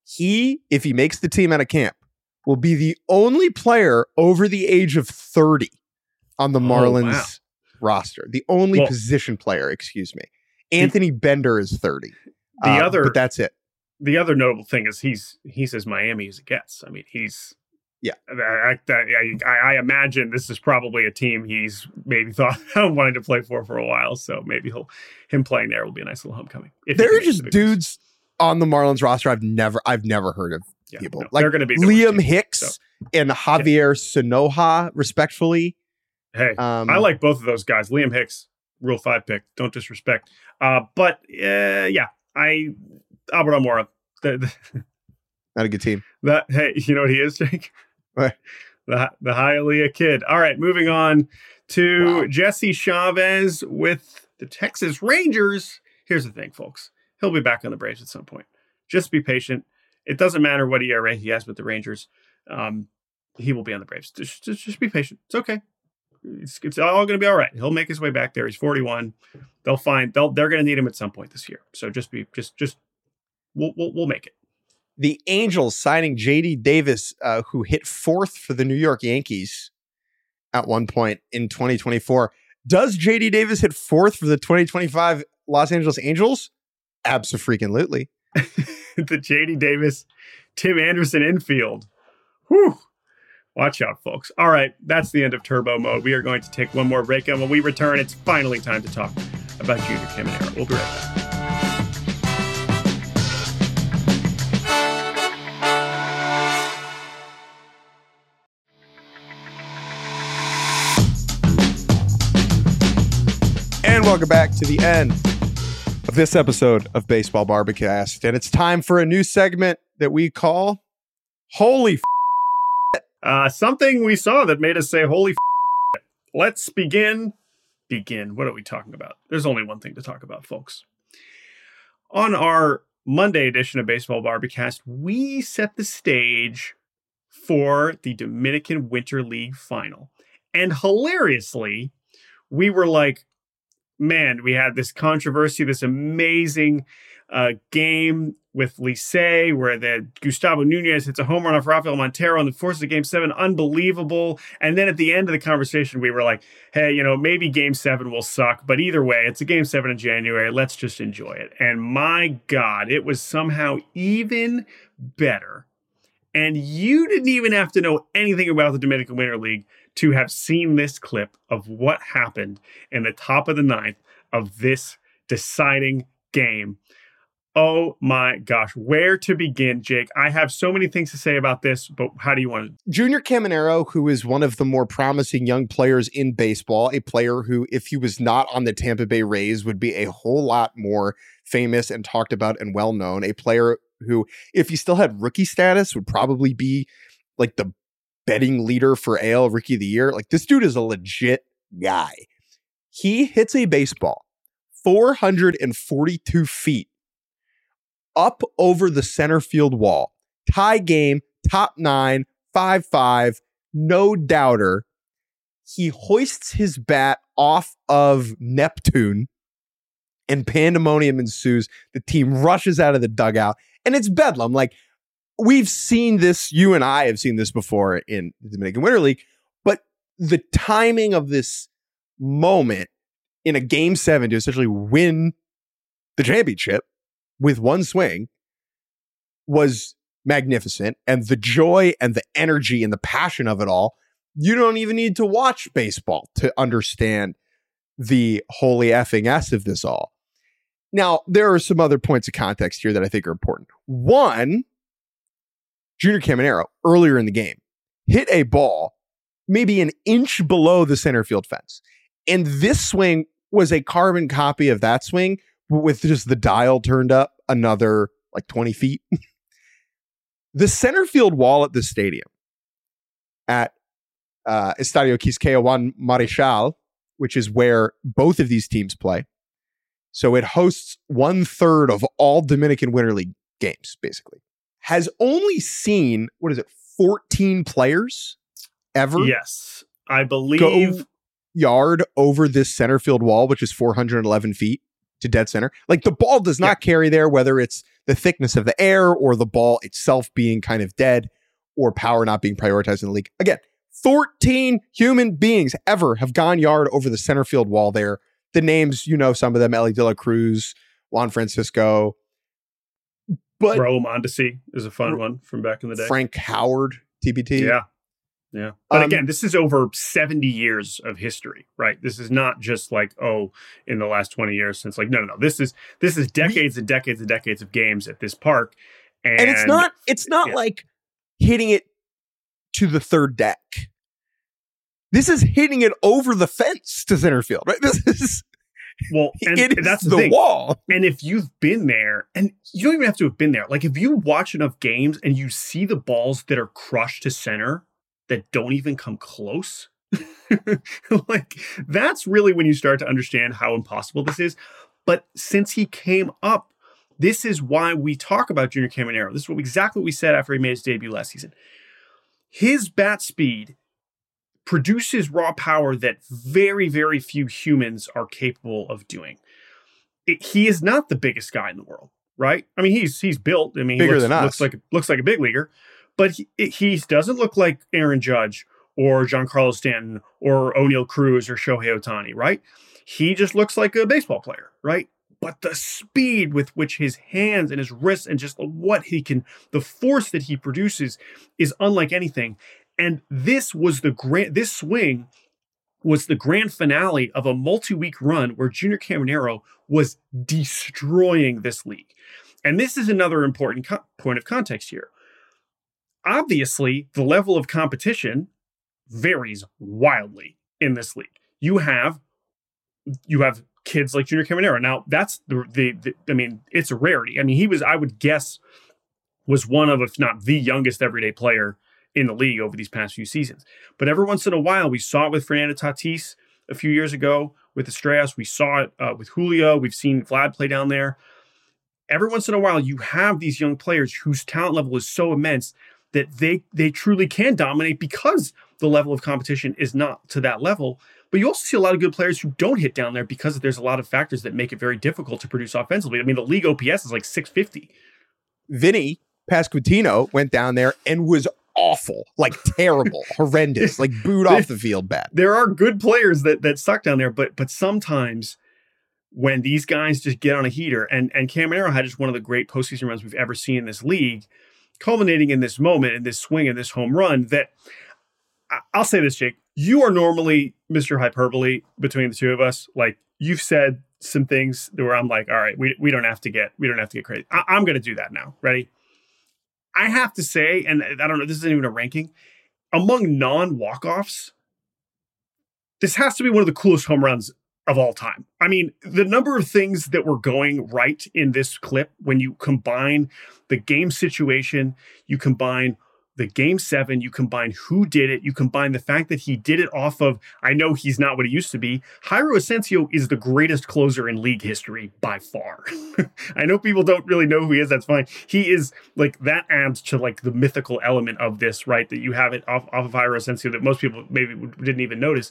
He, if he makes the team out of camp, will be the only player over the age of thirty on the Marlins oh, wow. roster. The only well, position player, excuse me. Anthony the, Bender is thirty. The uh, other, but that's it. The other notable thing is he's he's as Miami as it gets. I mean, he's yeah. I, I, I, I imagine this is probably a team he's maybe thought wanting to play for for a while. So maybe he'll him playing there will be a nice little homecoming. There are just the dudes on the Marlins roster I've never I've never heard of. Yeah, people no, like they're going to be Liam team, Hicks so. and Javier yeah. Sonoja, respectfully. Hey, um, I like both of those guys. Liam Hicks, Rule Five pick. Don't disrespect. Uh, but uh, yeah. I Albert Almora, the, the, not a good team. That hey, you know what he is, Jake? What? The the Hialeah Kid. All right, moving on to wow. Jesse Chavez with the Texas Rangers. Here's the thing, folks. He'll be back on the Braves at some point. Just be patient. It doesn't matter what E R A he has with the Rangers. Um, he will be on the Braves. Just just, just be patient. It's okay. It's, it's all going to be all right. He'll make his way back there. He's forty-one. They'll find they'll they're going to need him at some point this year. So just be just just we'll we'll, we'll make it. The Angels signing J D Davis, uh, who hit fourth for the New York Yankees at one point in twenty twenty-four. Does J D Davis hit fourth for the twenty twenty-five Los Angeles Angels? Abso-freaking-lutely. The J D Davis, Tim Anderson infield. Whew. Watch out, folks. All right, that's the end of Turbo Mode. We are going to take one more break, and when we return, it's finally time to talk about Junior Caminero. We'll be right back. And welcome back to the end of this episode of Baseball Barbecast. And it's time for a new segment that we call Holy F***. Uh, something we saw that made us say, holy f***. Let's begin. Begin. What are we talking about? There's only one thing to talk about, folks. On our Monday edition of Baseball Barbecast, we set the stage for the Dominican Winter League final. And hilariously, we were like, man, we had this controversy, this amazing uh, game with Licey where the Gustavo Nunez hits a home run off Rafael Montero and forces a game seven. Unbelievable. And then at the end of the conversation, we were like, hey, you know, maybe game seven will suck, but either way, it's a game seven in January. Let's just enjoy it. And my God, it was somehow even better. And you didn't even have to know anything about the Dominican Winter League to have seen this clip of what happened in the top of the ninth of this deciding game. Oh my gosh, where to begin, Jake? I have so many things to say about this, but how do you want to? Junior Caminero, who is one of the more promising young players in baseball, a player who, if he was not on the Tampa Bay Rays, would be a whole lot more famous and talked about and well known. A player who, if he still had rookie status, would probably be like the betting leader for A L Rookie of the Year. Like, this dude is a legit guy. He hits a baseball four hundred forty-two feet up over the center field wall. Tie game, top nine, five five, no doubter. He hoists his bat off of Neptune and pandemonium ensues. The team rushes out of the dugout and it's bedlam. Like, we've seen this, you and I have seen this before in the Dominican Winter League, but the timing of this moment in a game seven to essentially win the championship with one swing was magnificent. And the joy and the energy and the passion of it all, you don't even need to watch baseball to understand the holy effing S of this all. Now, there are some other points of context here that I think are important. One, Junior Caminero, earlier in the game, hit a ball maybe an inch below the center field fence. And this swing was a carbon copy of that swing, with just the dial turned up another like twenty feet. The center field wall at this stadium at uh, Estadio Quisqueya Juan Marichal, which is where both of these teams play. So it hosts one third of all Dominican Winter League games, basically. Has only seen, what is it, fourteen players ever? Yes, I believe. Go yard over this center field wall, which is four hundred eleven feet to dead center. Like, the ball does not yeah. carry there, whether it's the thickness of the air or the ball itself being kind of dead or power not being prioritized in the league. Again, fourteen human beings ever have gone yard over the center field wall there. The names, you know, some of them, Ellie De La Cruz, Juan Francisco. But Raul Mondesi is a fun one from back in the day. Frank Howard, T B T. Yeah. Yeah. But um, again, this is over seventy years of history, right? This is not just like, oh, in the last twenty years since, like, no, no, no. This is this is decades we, and decades and decades of games at this park. And, and it's not it's not yeah. like hitting it to the third deck. This is hitting it over the fence to center field, right? This is well, and, it and that's is the, the thing. wall. And if you've been there, and you don't even have to have been there, like if you watch enough games and you see the balls that are crushed to center that don't even come close, like that's really when you start to understand how impossible this is. But since he came up, this is why we talk about Junior Caminero. This is what exactly what we said after he made his debut last season. His bat speed produces raw power that very, very few humans are capable of doing. It, he is not the biggest guy in the world, right? I mean, he's he's built. I mean, bigger he looks, than us. looks like looks like a big leaguer, but he, he doesn't look like Aaron Judge or Giancarlo Stanton or O'Neal Cruz or Shohei Ohtani, right? He just looks like a baseball player, right? But the speed with which his hands and his wrists and just what he can, the force that he produces is unlike anything. And this was the grand, this swing was the grand finale of a multi-week run where Junior Caminero was destroying this league. And this is another important co- point of context here. Obviously, the level of competition varies wildly in this league. You have, you have kids like Junior Caminero. Now, that's the, the, the, I mean, it's a rarity. I mean, he was, I would guess, was one of, if not the youngest everyday player in the league over these past few seasons. But every once in a while, we saw it with Fernando Tatis a few years ago with Estrellas. We saw it uh, with Julio. We've seen Vlad play down there. Every once in a while, you have these young players whose talent level is so immense that they they truly can dominate because the level of competition is not to that level. But you also see a lot of good players who don't hit down there because there's a lot of factors that make it very difficult to produce offensively. I mean, the league O P S is like six fifty. Vinny Pasquantino went down there and was awful, like terrible, horrendous, like booed off the field bad. There are good players that that suck down there, but but sometimes when these guys just get on a heater, and and Caminero had just one of the great postseason runs we've ever seen in this league, culminating in this moment, in this swing, and this home run. That I, I'll say this, Jake, you are normally Mister Hyperbole between the two of us. Like, you've said some things where I'm like, all right, we we don't have to get we don't have to get crazy. I, I'm going to do that now. Ready? I have to say, and I don't know, this isn't even a ranking, among non-walk-offs, this has to be one of the coolest home runs of all time. I mean, the number of things that were going right in this clip, when you combine the game situation, you combine the game seven, you combine who did it, you combine the fact that he did it off of, I know he's not what he used to be. Jairo Asensio is the greatest closer in league history by far. I know people don't really know who he is. That's fine. He is like, that adds to like the mythical element of this, right? That you have it off, off of Jairo Asensio that most people maybe didn't even notice.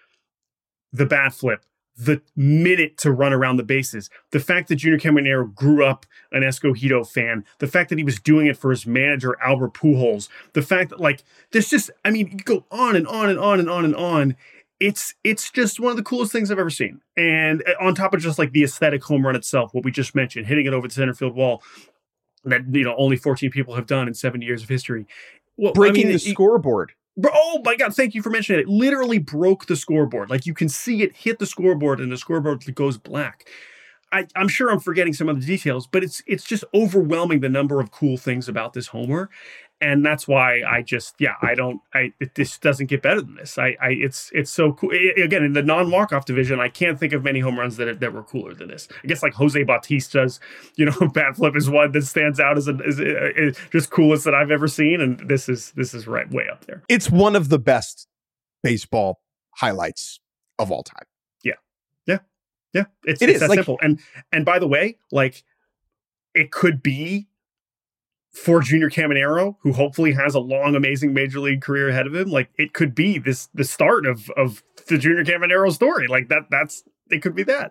The bat flip, the minute to run around the bases, the fact that Junior Caminero grew up an Escogido fan, the fact that he was doing it for his manager, Albert Pujols, the fact that, like, there's just, I mean, you go on and on and on and on and on. It's it's just one of the coolest things I've ever seen. And on top of just like the aesthetic home run itself, what we just mentioned, hitting it over the center field wall that, you know, only fourteen people have done in seventy years of history. Well, Breaking I mean, the it, scoreboard. Oh my God, thank you for mentioning it. It literally broke the scoreboard. Like, you can see it hit the scoreboard and the scoreboard goes black. I, I'm sure I'm forgetting some of the details, but it's it's just overwhelming the number of cool things about this homer. And that's why I just, yeah, I don't, I, it, this doesn't get better than this. I, I, it's, it's so cool. It, again, in the non-walk-off division, I can't think of many home runs that that were cooler than this. I guess like Jose Bautista's, you know, bat flip is one that stands out as, a, as a, a, just coolest that I've ever seen. And this is, this is right way up there. It's one of the best baseball highlights of all time. Yeah. Yeah. Yeah. It's, it it's is that like, simple. And, and by the way, like, it could be for Junior Caminero, who hopefully has a long, amazing major league career ahead of him. Like, it could be this, the start of, of the Junior Caminero story. Like that, that's, it could be that.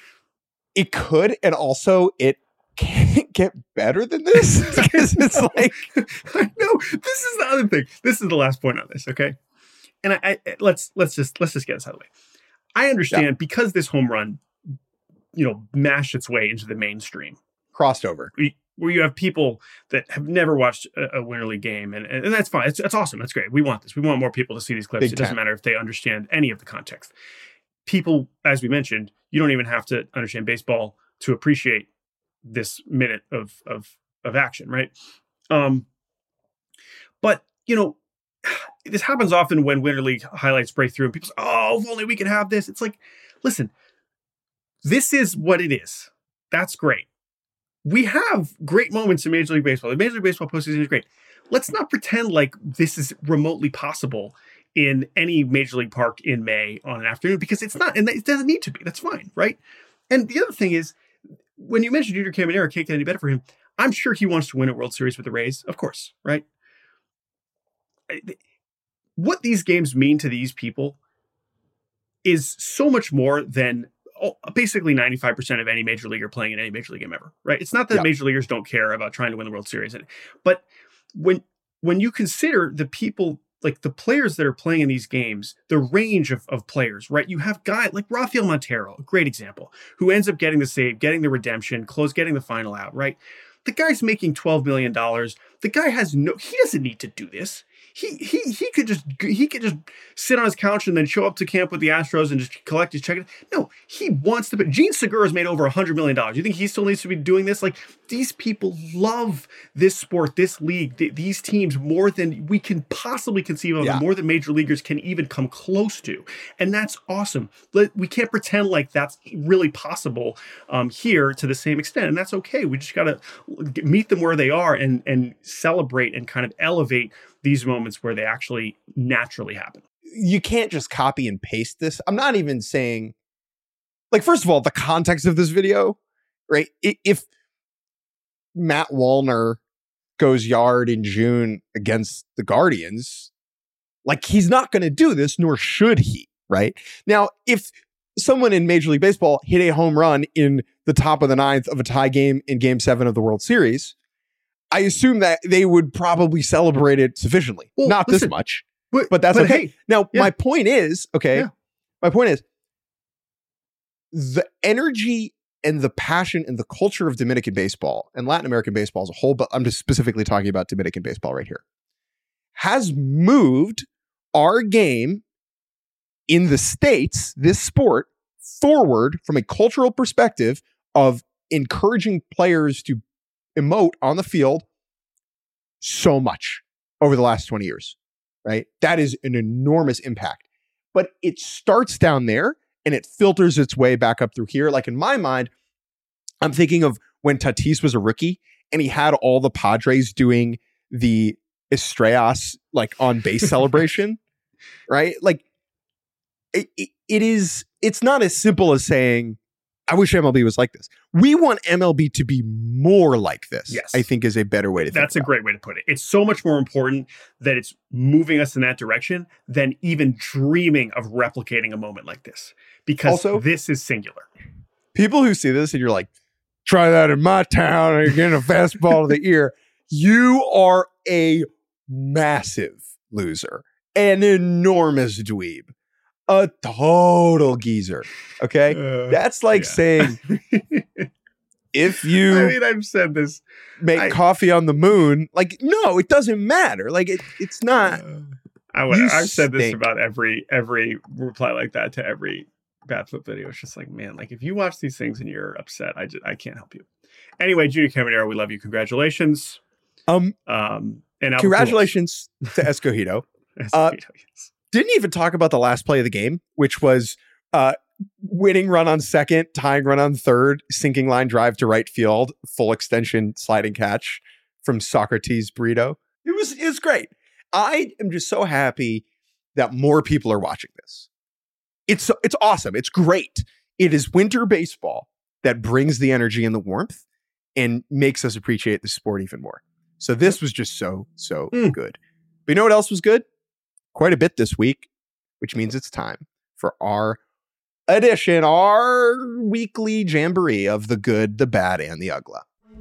It could. And also it can't get better than this. Because it's like, I know, this is the other thing. This is the last point on this. Okay. And I, I let's, let's just, let's just get this out of the way. I understand, yeah, because this home run, you know, mashed its way into the mainstream. Crossed over. We, where you have people that have never watched a, a Winter League game. And, and, and that's fine. It's, it's awesome. That's great. We want this. We want more people to see these clips. Big it doesn't time. matter if they understand any of the context. People, as we mentioned, you don't even have to understand baseball to appreciate this minute of, of, of action, right? Um, but, you know, this happens often when Winter League highlights break through and people say, oh, if only we could have this. It's like, listen, this is what it is. That's great. We have great moments in Major League Baseball. The Major League Baseball postseason is great. Let's not pretend like this is remotely possible in any Major League park in May on an afternoon, because it's not, and it doesn't need to be. That's fine, right? And the other thing is, when you mentioned Junior Caminero, can't get any better for him. I'm sure he wants to win a World Series with the Rays, of course, right? What these games mean to these people is so much more than basically ninety-five percent of any major leaguer playing in any major league game ever, right? It's not that yeah. major leaguers don't care about trying to win the World Series, but when when you consider the people, like the players that are playing in these games, the range of, of players, right? You have guys like Rafael Montero, a great example, who ends up getting the save, getting the redemption, close, getting the final out, right? The guy's making twelve million dollars. The guy has no, he doesn't need to do this. He he he could just he could just sit on his couch and then show up to camp with the Astros and just collect his check. No, he wants to. Gene Segura's made over a hundred million dollars. You think he still needs to be doing this? Like, these people love this sport, this league, th- these teams more than we can possibly conceive of, yeah. and more than major leaguers can even come close to. And that's awesome. But we can't pretend like that's really possible um, here to the same extent, and that's okay. We just gotta meet them where they are and and celebrate and kind of elevate these moments where they actually naturally happen. You can't just copy and paste this. I'm not even saying, like, first of all, the context of this video, right? If Matt Wallner goes yard in June against the Guardians, like, he's not going to do this, nor should he. right? Now, if someone in Major League Baseball hit a home run in the top of the ninth of a tie game in Game Seven of the World Series, I assume that they would probably celebrate it sufficiently. Well, Not listen, this much, but, but that's but okay. hey, now, yeah. my point is, okay, Yeah. my point is the energy and the passion and the culture of Dominican baseball and Latin American baseball as a whole, but I'm just specifically talking about Dominican baseball right here, has moved our game in the States, this sport, forward from a cultural perspective of encouraging players to emote on the field so much over the last twenty years, right? That is an enormous impact. But it starts down there and it filters its way back up through here. Like in my mind, I'm thinking of when Tatis was a rookie and he had all the Padres doing the Estrellas like on base celebration, right? Like it, it, it is, it's not as simple as saying, I wish M L B was like this. We want M L B to be more like this. Yes. I think is a better way to think That's a about great way to put it. It's so much more important that it's moving us in that direction than even dreaming of replicating a moment like this. Because Also, this is singular. People who see this and you're like, try that in my town and you're getting a fastball to the ear. You are a massive loser, an enormous dweeb, a total geezer. Okay. Uh, That's like yeah. saying, if you I mean, I've said this. make I- coffee on the moon, like, no, it doesn't matter. Like, it, it's not. Uh, I would, You I've said this stink. about every every reply like that to every Bat Flip video. It's just like, man, like if you watch these things and you're upset, I just I can't help you. Anyway, Junior Caminero, we love you. Congratulations. Um, Um, and Albert congratulations to Escogido. Pujols. Uh, Yes. Didn't even talk about the last play of the game, which was uh, winning run on second, tying run on third, sinking line drive to right field, full extension sliding catch from Socrates Burrito. It was it was great. I am just so happy that more people are watching this. It's it's awesome. It's great. It is winter baseball that brings the energy and the warmth and makes us appreciate the sport even more. So this was just so, so Mm. good. But you know what else was good? Quite a bit this week, which means it's time for our edition, our weekly jamboree of the good, the bad, and the ugly.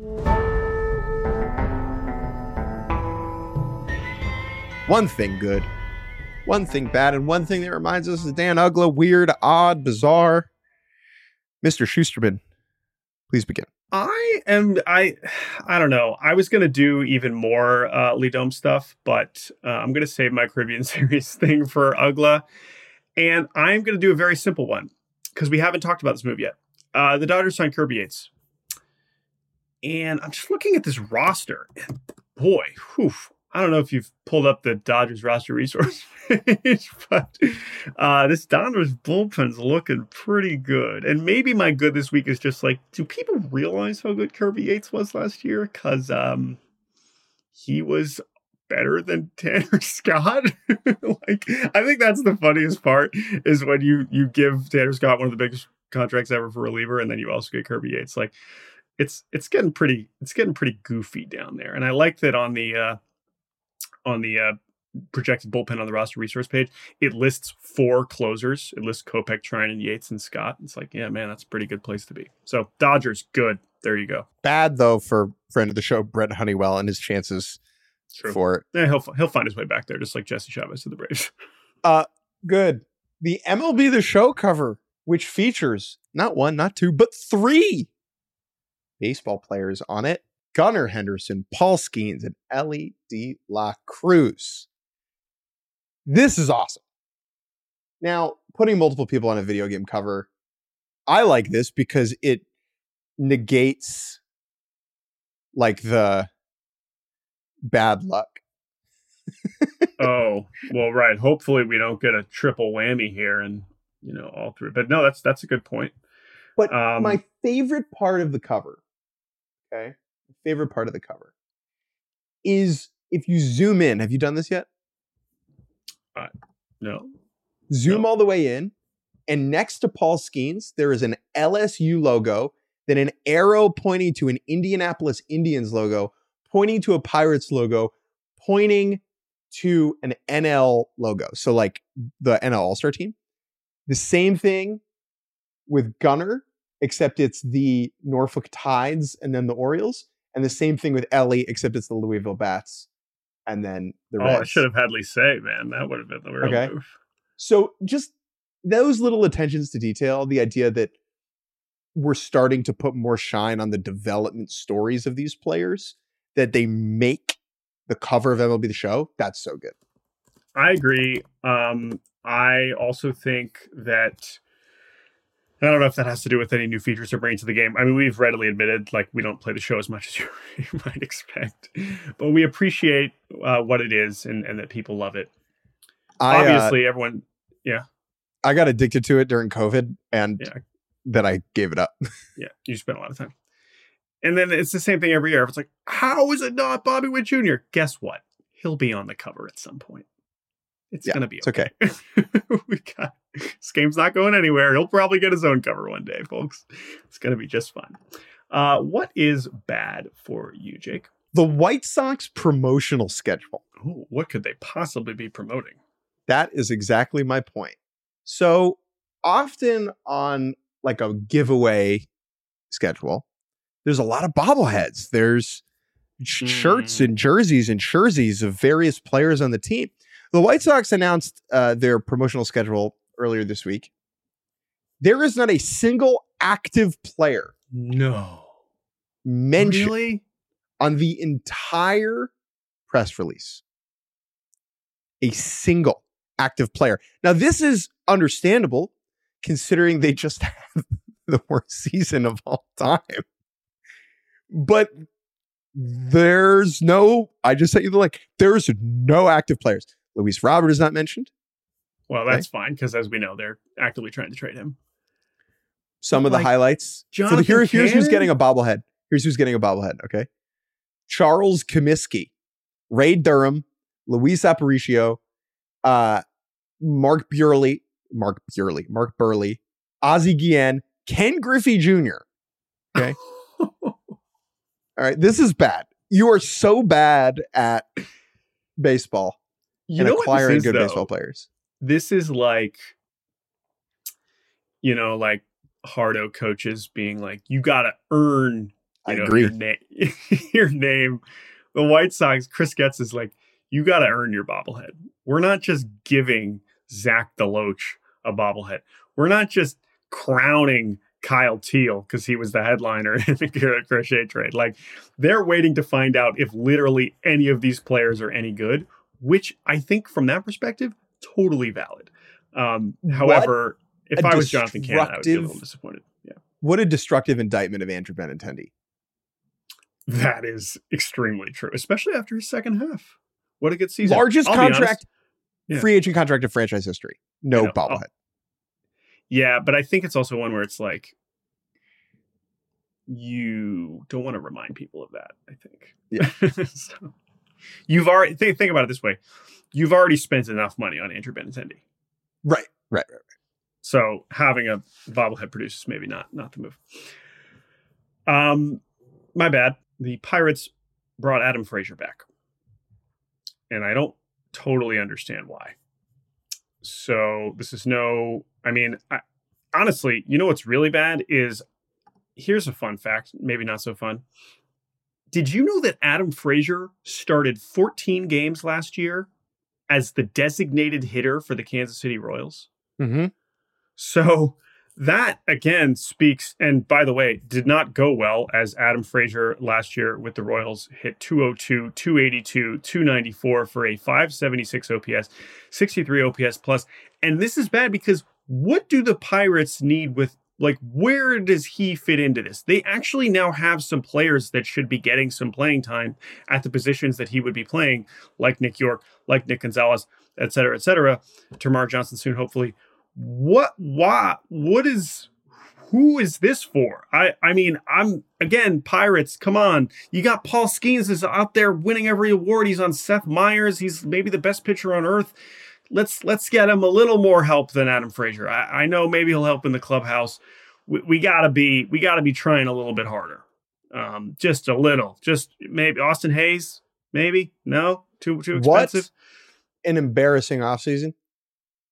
One thing good, one thing bad, and one thing that reminds us of Dan Ugla, weird, odd, bizarre. Mister Schusterman, please begin. I am I I don't know. I was gonna do even more uh Lee Dome stuff, but uh, I'm gonna save my Caribbean series thing for Ugla. And I'm gonna do a very simple one because we haven't talked about this move yet. Uh the Dodgers signed Kirby Yates. And I'm just looking at this roster, and boy, whew, I don't know if you've pulled up the Dodgers roster resource page, but uh, this Dodgers bullpen's looking pretty good. And maybe my good this week is just like, do people realize how good Kirby Yates was last year? Because um, he was better than Tanner Scott. Like, I think that's the funniest part is when you you give Tanner Scott one of the biggest contracts ever for a reliever, and then you also get Kirby Yates. Like, it's it's getting pretty it's getting pretty goofy down there. And I like that on the uh, on the uh, projected bullpen on the roster resource page, it lists four closers. It lists Kopech, Treinen, Yates, and Scott. It's like, yeah, man, that's a pretty good place to be. So Dodgers, good. There you go. Bad, though, for friend of the show, Brett Honeywell, and his chances True. for Yeah, he'll he'll find his way back there, just like Jesse Chavez to the Braves. uh good. The M L B The Show cover, which features not one, not two, but three baseball players on it. Gunnar Henderson, Paul Skeens, and Ellie De La Cruz. This is awesome. Now, putting multiple people on a video game cover, I like this because it negates like the bad luck. Oh, well, right. Hopefully we don't get a triple whammy here and, you know, all three. But no, that's that's a good point. But Um, my favorite part of the cover, okay, favorite part of the cover is if you zoom in. Have you done this yet? No. Zoom No. all the way in, and next to Paul Skeens, there is an L S U logo, then an arrow pointing to an Indianapolis Indians logo, pointing to a Pirates logo, pointing to an N L logo. So like the N L All-Star team. The same thing with Gunner, except it's the Norfolk Tides and then the Orioles. And the same thing with Ellie, except it's the Louisville Bats and then the Oh, Reds. I should have had Lee say, man. That would have been the real Okay. move. So just those little attentions to detail, the idea that we're starting to put more shine on the development stories of these players, that they make the cover of M L B The Show, that's so good. I agree. Um, I also think that, I don't know if that has to do with any new features they're bringing to the game. I mean, we've readily admitted, like, we don't play the show as much as you, you might expect, but we appreciate uh, what it is and, and that people love it. I, Obviously, uh, everyone, yeah. I got addicted to it during COVID and Yeah. then I gave it up. Yeah, you spent a lot of time. And then it's the same thing every year. It's like, how is it not Bobby Witt Junior? Guess what? He'll be on the cover at some point. It's Yeah, going to be it's okay. we got this game's not going anywhere. He'll probably get his own cover one day, folks. It's going to be just fun. Uh, what is bad for you, Jake? The White Sox promotional schedule. Ooh, what could they possibly be promoting? That is exactly my point. So often on like a giveaway schedule, there's a lot of bobbleheads. There's sh- Mm. shirts and jerseys and jerseys of various players on the team. The White Sox announced uh, their promotional schedule earlier this week. There is not a single active player No. mentioned Really? on the entire press release. A single active player. Now, this is understandable considering they just had the worst season of all time. But there's no, I just sent you the link. There's no active players. Luis Robert is not mentioned. Well, that's okay. Fine, because as we know, they're actively trying to trade him. Some of the like highlights. Jonathan For the, here, here's who's Cannon? getting a bobblehead. Here's who's getting a bobblehead, okay? Charles Comiskey, Ray Durham, Luis Aparicio, uh, Mark Burley, Mark Burley, Mark Burley, Ozzie Guillen, Ken Griffey Junior Okay. All right. This is bad. You are so bad at baseball You and know what acquiring this is, good though? baseball players. This is like, you know, like hardo coaches being like, you got to earn, you I know, agree. your name. Your name. The White Sox, Chris Getz is like, you got to earn your bobblehead. We're not just giving Zach DeLoach a bobblehead. We're not just crowning Kyle Teal because he was the headliner in the Garrett Crochet trade. Like, they're waiting to find out if literally any of these players are any good, which I think from that perspective, totally valid. Um, however, if I was Jonathan Cannon, I would be a little disappointed. Yeah. What a destructive indictment of Andrew Benintendi. That is extremely true, especially after his second half. What a good season. Largest I'll be honest. contract, Yeah. free agent contract of franchise history. No You know, bobblehead. I'll- Yeah, but I think it's also one where it's like, you don't want to remind people of that, I think. Yeah. So, you've already, think, think about it this way. You've already spent enough money on Andrew Benintendi. Right, right, right. So having a bobblehead produce is maybe not, not the move. Um, my bad. The Pirates brought Adam Frazier back. And I don't totally understand why. So this is no, I mean, I, honestly, you know what's really bad is, here's a fun fact, maybe not so fun. Did you know that Adam Frazier started fourteen games last year as the designated hitter for the Kansas City Royals? Mm-hmm. So that, again, speaks, and by the way, did not go well, as Adam Frazier last year with the Royals hit two oh two, two eighty-two, two ninety-four for a five seventy-six O P S, sixty-three O P S plus. And this is bad because what do the Pirates need with, like, where does he fit into this? They actually now have some players that should be getting some playing time at the positions that he would be playing, like Nick York, like Nick Gonzalez, et cetera, et cetera. Termarr Johnson soon, hopefully. What, why, what is, who is this for? I, I mean, I'm, again, Pirates, come on. You got Paul Skeens is out there winning every award. He's on Seth Meyers. He's maybe the best pitcher on earth. Let's, let's get him a little more help than Adam Frazier. I, I know maybe he'll help in the clubhouse. We, we gotta be, we gotta be trying a little bit harder. Um, just a little, just maybe Austin Hayes, maybe, no, too, too expensive. What an embarrassing offseason.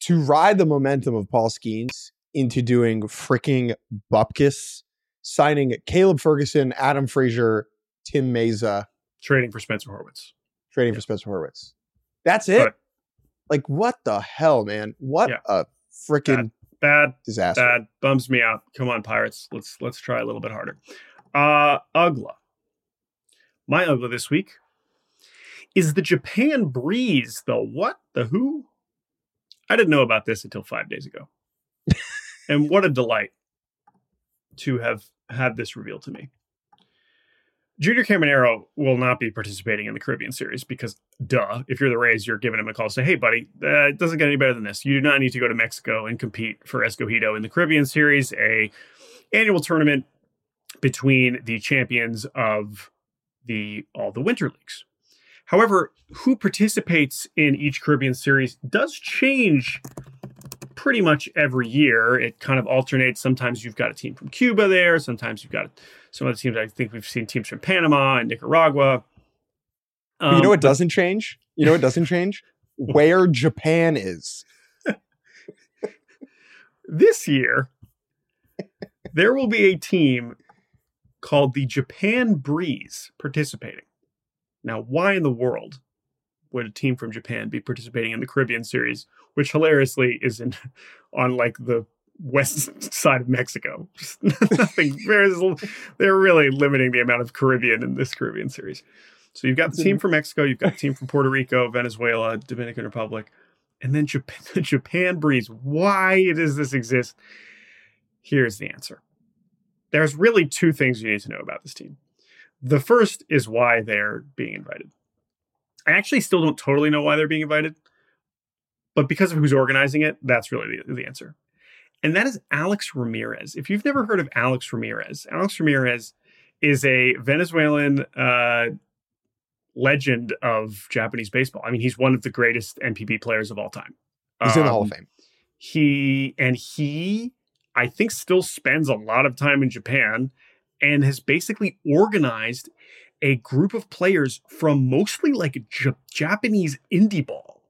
to ride the momentum of Paul Skeens into doing freaking bupkis, signing Caleb Ferguson, Adam Frazier, Tim Meza, trading for Spencer Horwitz, trading yeah. for Spencer Horwitz. That's it. But, like, what the hell, man? What yeah. a freaking bad disaster! Bad bums me out. Come on, Pirates. Let's let's try a little bit harder. Uh, Ugla. My Ugla this week is the Japan Breeze. The what? The who? I didn't know about this until five days ago. And what a delight to have had this revealed to me. Junior Caminero will not be participating in the Caribbean Series because, duh, if you're the Rays, you're giving him a call. Say, hey, buddy, uh, it doesn't get any better than this. You do not need to go to Mexico and compete for Escogido in the Caribbean Series, a annual tournament between the champions of the all the winter leagues. However, who participates in each Caribbean Series does change pretty much every year. It kind of alternates. Sometimes you've got a team from Cuba there. Sometimes you've got some other teams. I think we've seen teams from Panama and Nicaragua. Um, you know what doesn't change? You know what doesn't change? Where Japan is. This year, there will be a team called the Japan Breeze participating. Now, why in the world would a team from Japan be participating in the Caribbean Series, which hilariously is in, on like the west side of Mexico? Just nothing. They're really limiting the amount of Caribbean in this Caribbean Series. So you've got the team from Mexico, you've got the team from Puerto Rico, Venezuela, Dominican Republic, and then Japan, the Japan Breeze. Why does this exist? Here's the answer. There's really two things you need to know about this team. The first is why they're being invited. I actually still don't totally know why they're being invited, but because of who's organizing it, that's really the, the answer. And that is Alex Ramirez. If you've never heard of Alex Ramirez, Alex Ramirez is a Venezuelan uh, legend of Japanese baseball. I mean, he's one of the greatest N P B players of all time. He's um, in the Hall of Fame. He, and he, I think, still spends a lot of time in Japan and has basically organized a group of players from mostly like J- Japanese indie ball.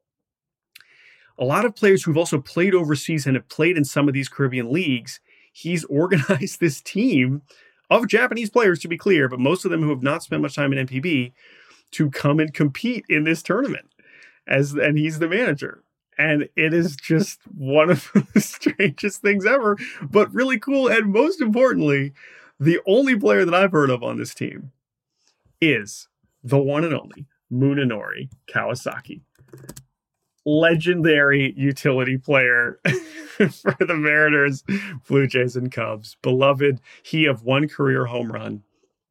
A lot of players who've also played overseas and have played in some of these Caribbean leagues. He's organized this team of Japanese players, to be clear, but most of them who have not spent much time in N P B to come and compete in this tournament. As and he's the manager. And it is just one of the strangest things ever, but really cool. And most importantly, the only player that I've heard of on this team is the one and only Munenori Kawasaki. Legendary utility player for the Mariners, Blue Jays, and Cubs. Beloved, he of one career home run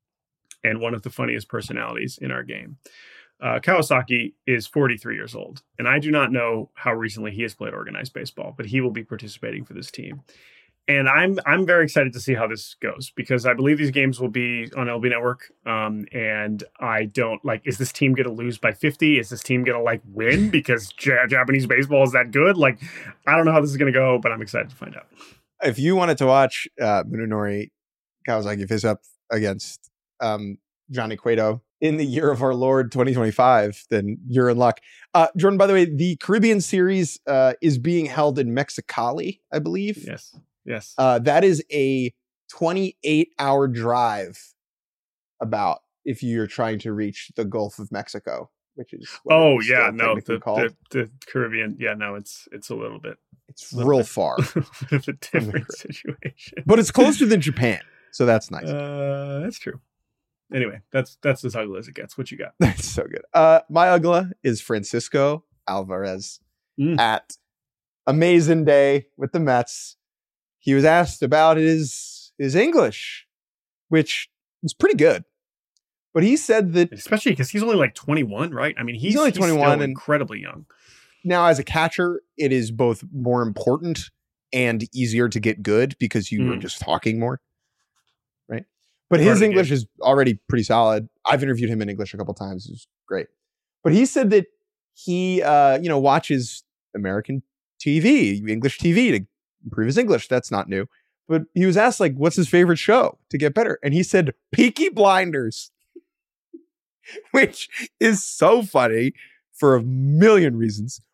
and one of the funniest personalities in our game. Uh, Kawasaki is forty-three years old, and I do not know how recently he has played organized baseball, but he will be participating for this team. And I'm I'm very excited to see how this goes because I believe these games will be on L B Network. Um, and I don't like, is this team going to lose by fifty? Is this team going to like win because J- Japanese baseball is that good? Like, I don't know how this is going to go, but I'm excited to find out. If you wanted to watch uh, Munenori Kawasaki face up against um, Johnny Cueto in the year of our Lord twenty twenty-five, then you're in luck. Uh, Jordan, by the way, the Caribbean Series uh, is being held in Mexicali, I believe. Yes. Yes. Uh, that is a twenty-eight hour drive about if you're trying to reach the Gulf of Mexico, which is what oh it's yeah, no, the, called. The, the Caribbean. Yeah, no, it's it's a little bit. It's real bit, far. A bit of a different situation, but it's closer than Japan, so that's nice. Uh, that's true. Anyway, that's that's as ugly as it gets. What you got? That's so good. Uh, my ugly is Francisco Alvarez mm. at Amazing Day with the Mets. He was asked about his his English, which was pretty good. But he said that... Especially because he's only like twenty-one, right? I mean, he's, he's only twenty-one. He's and incredibly young. Now, as a catcher, it is both more important and easier to get good because you mm. are just talking more, right? But his English is already pretty solid. I've interviewed him in English a couple times. It was great. But he said that he, uh, you know, watches American T V, English T V to improve his English. That's not new. But he was asked, like, what's his favorite show to get better? And he said, Peaky Blinders, which is so funny for a million reasons.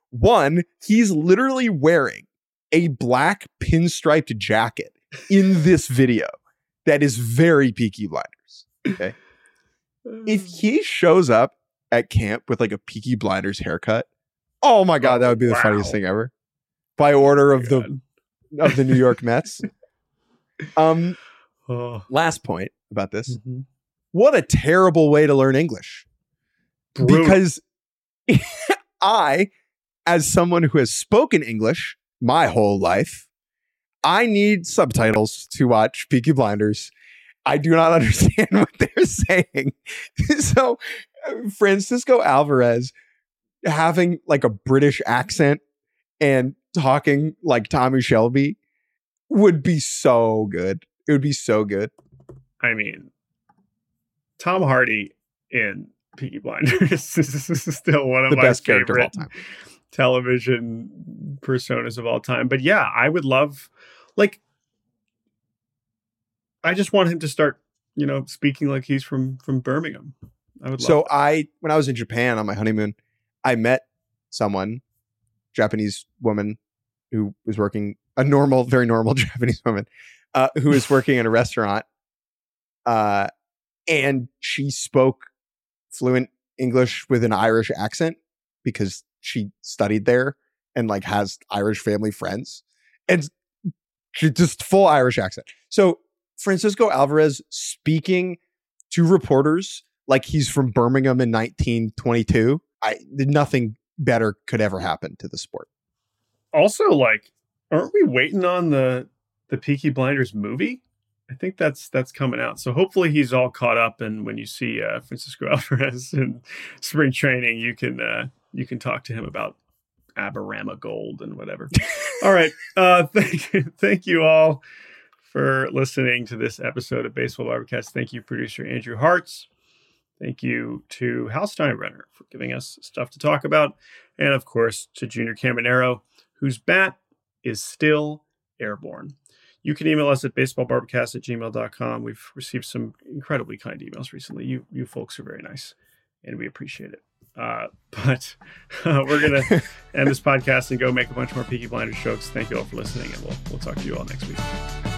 One, he's literally wearing a black pinstriped jacket in this video that is very Peaky Blinders. Okay. If he shows up at camp with like a Peaky Blinders haircut, oh my God, that would be the wow. funniest thing ever. By order of oh the of the New York Mets. Um, oh. Last point about this. Mm-hmm. What a terrible way to learn English. Brutal. Because I, as someone who has spoken English my whole life, I need subtitles to watch Peaky Blinders. I do not understand what they're saying. So Francisco Alvarez having like a British accent and talking like Tommy Shelby would be so good. It would be so good. I mean, Tom Hardy in Peaky Blinders is still one of the my best favorite character of all time. Television personas of all time. But yeah, I would love, like, I just want him to start, you know, speaking like he's from from Birmingham. I would love so that. I, when I was in Japan on my honeymoon, I met someone, Japanese woman, who was working, a normal, very normal Japanese woman, uh, who was working in a restaurant. Uh, and she spoke fluent English with an Irish accent because she studied there and like has Irish family friends. And she just full Irish accent. So Francisco Alvarez speaking to reporters like he's from Birmingham in nineteen twenty-two. I nothing better could ever happen to the sport. Also, like, aren't we waiting on the the Peaky Blinders movie? I think that's that's coming out. So hopefully he's all caught up, and when you see uh, Francisco Alvarez in spring training, you can uh, you can talk to him about Aberama Gold and whatever. All right, uh, thank you, thank you all for listening to this episode of Baseball Barbacast. Thank you, producer Andrew Hartz. Thank you to Hal Steinbrenner for giving us stuff to talk about, and of course to Junior Caminero, whose bat is still airborne. You can email us at baseballbarbacast at gmail dot com. We've received some incredibly kind emails recently. You you folks are very nice, and we appreciate it. Uh, but uh, we're going to end this podcast and go make a bunch more Peaky Blinders jokes. Thank you all for listening, and we'll, we'll talk to you all next week.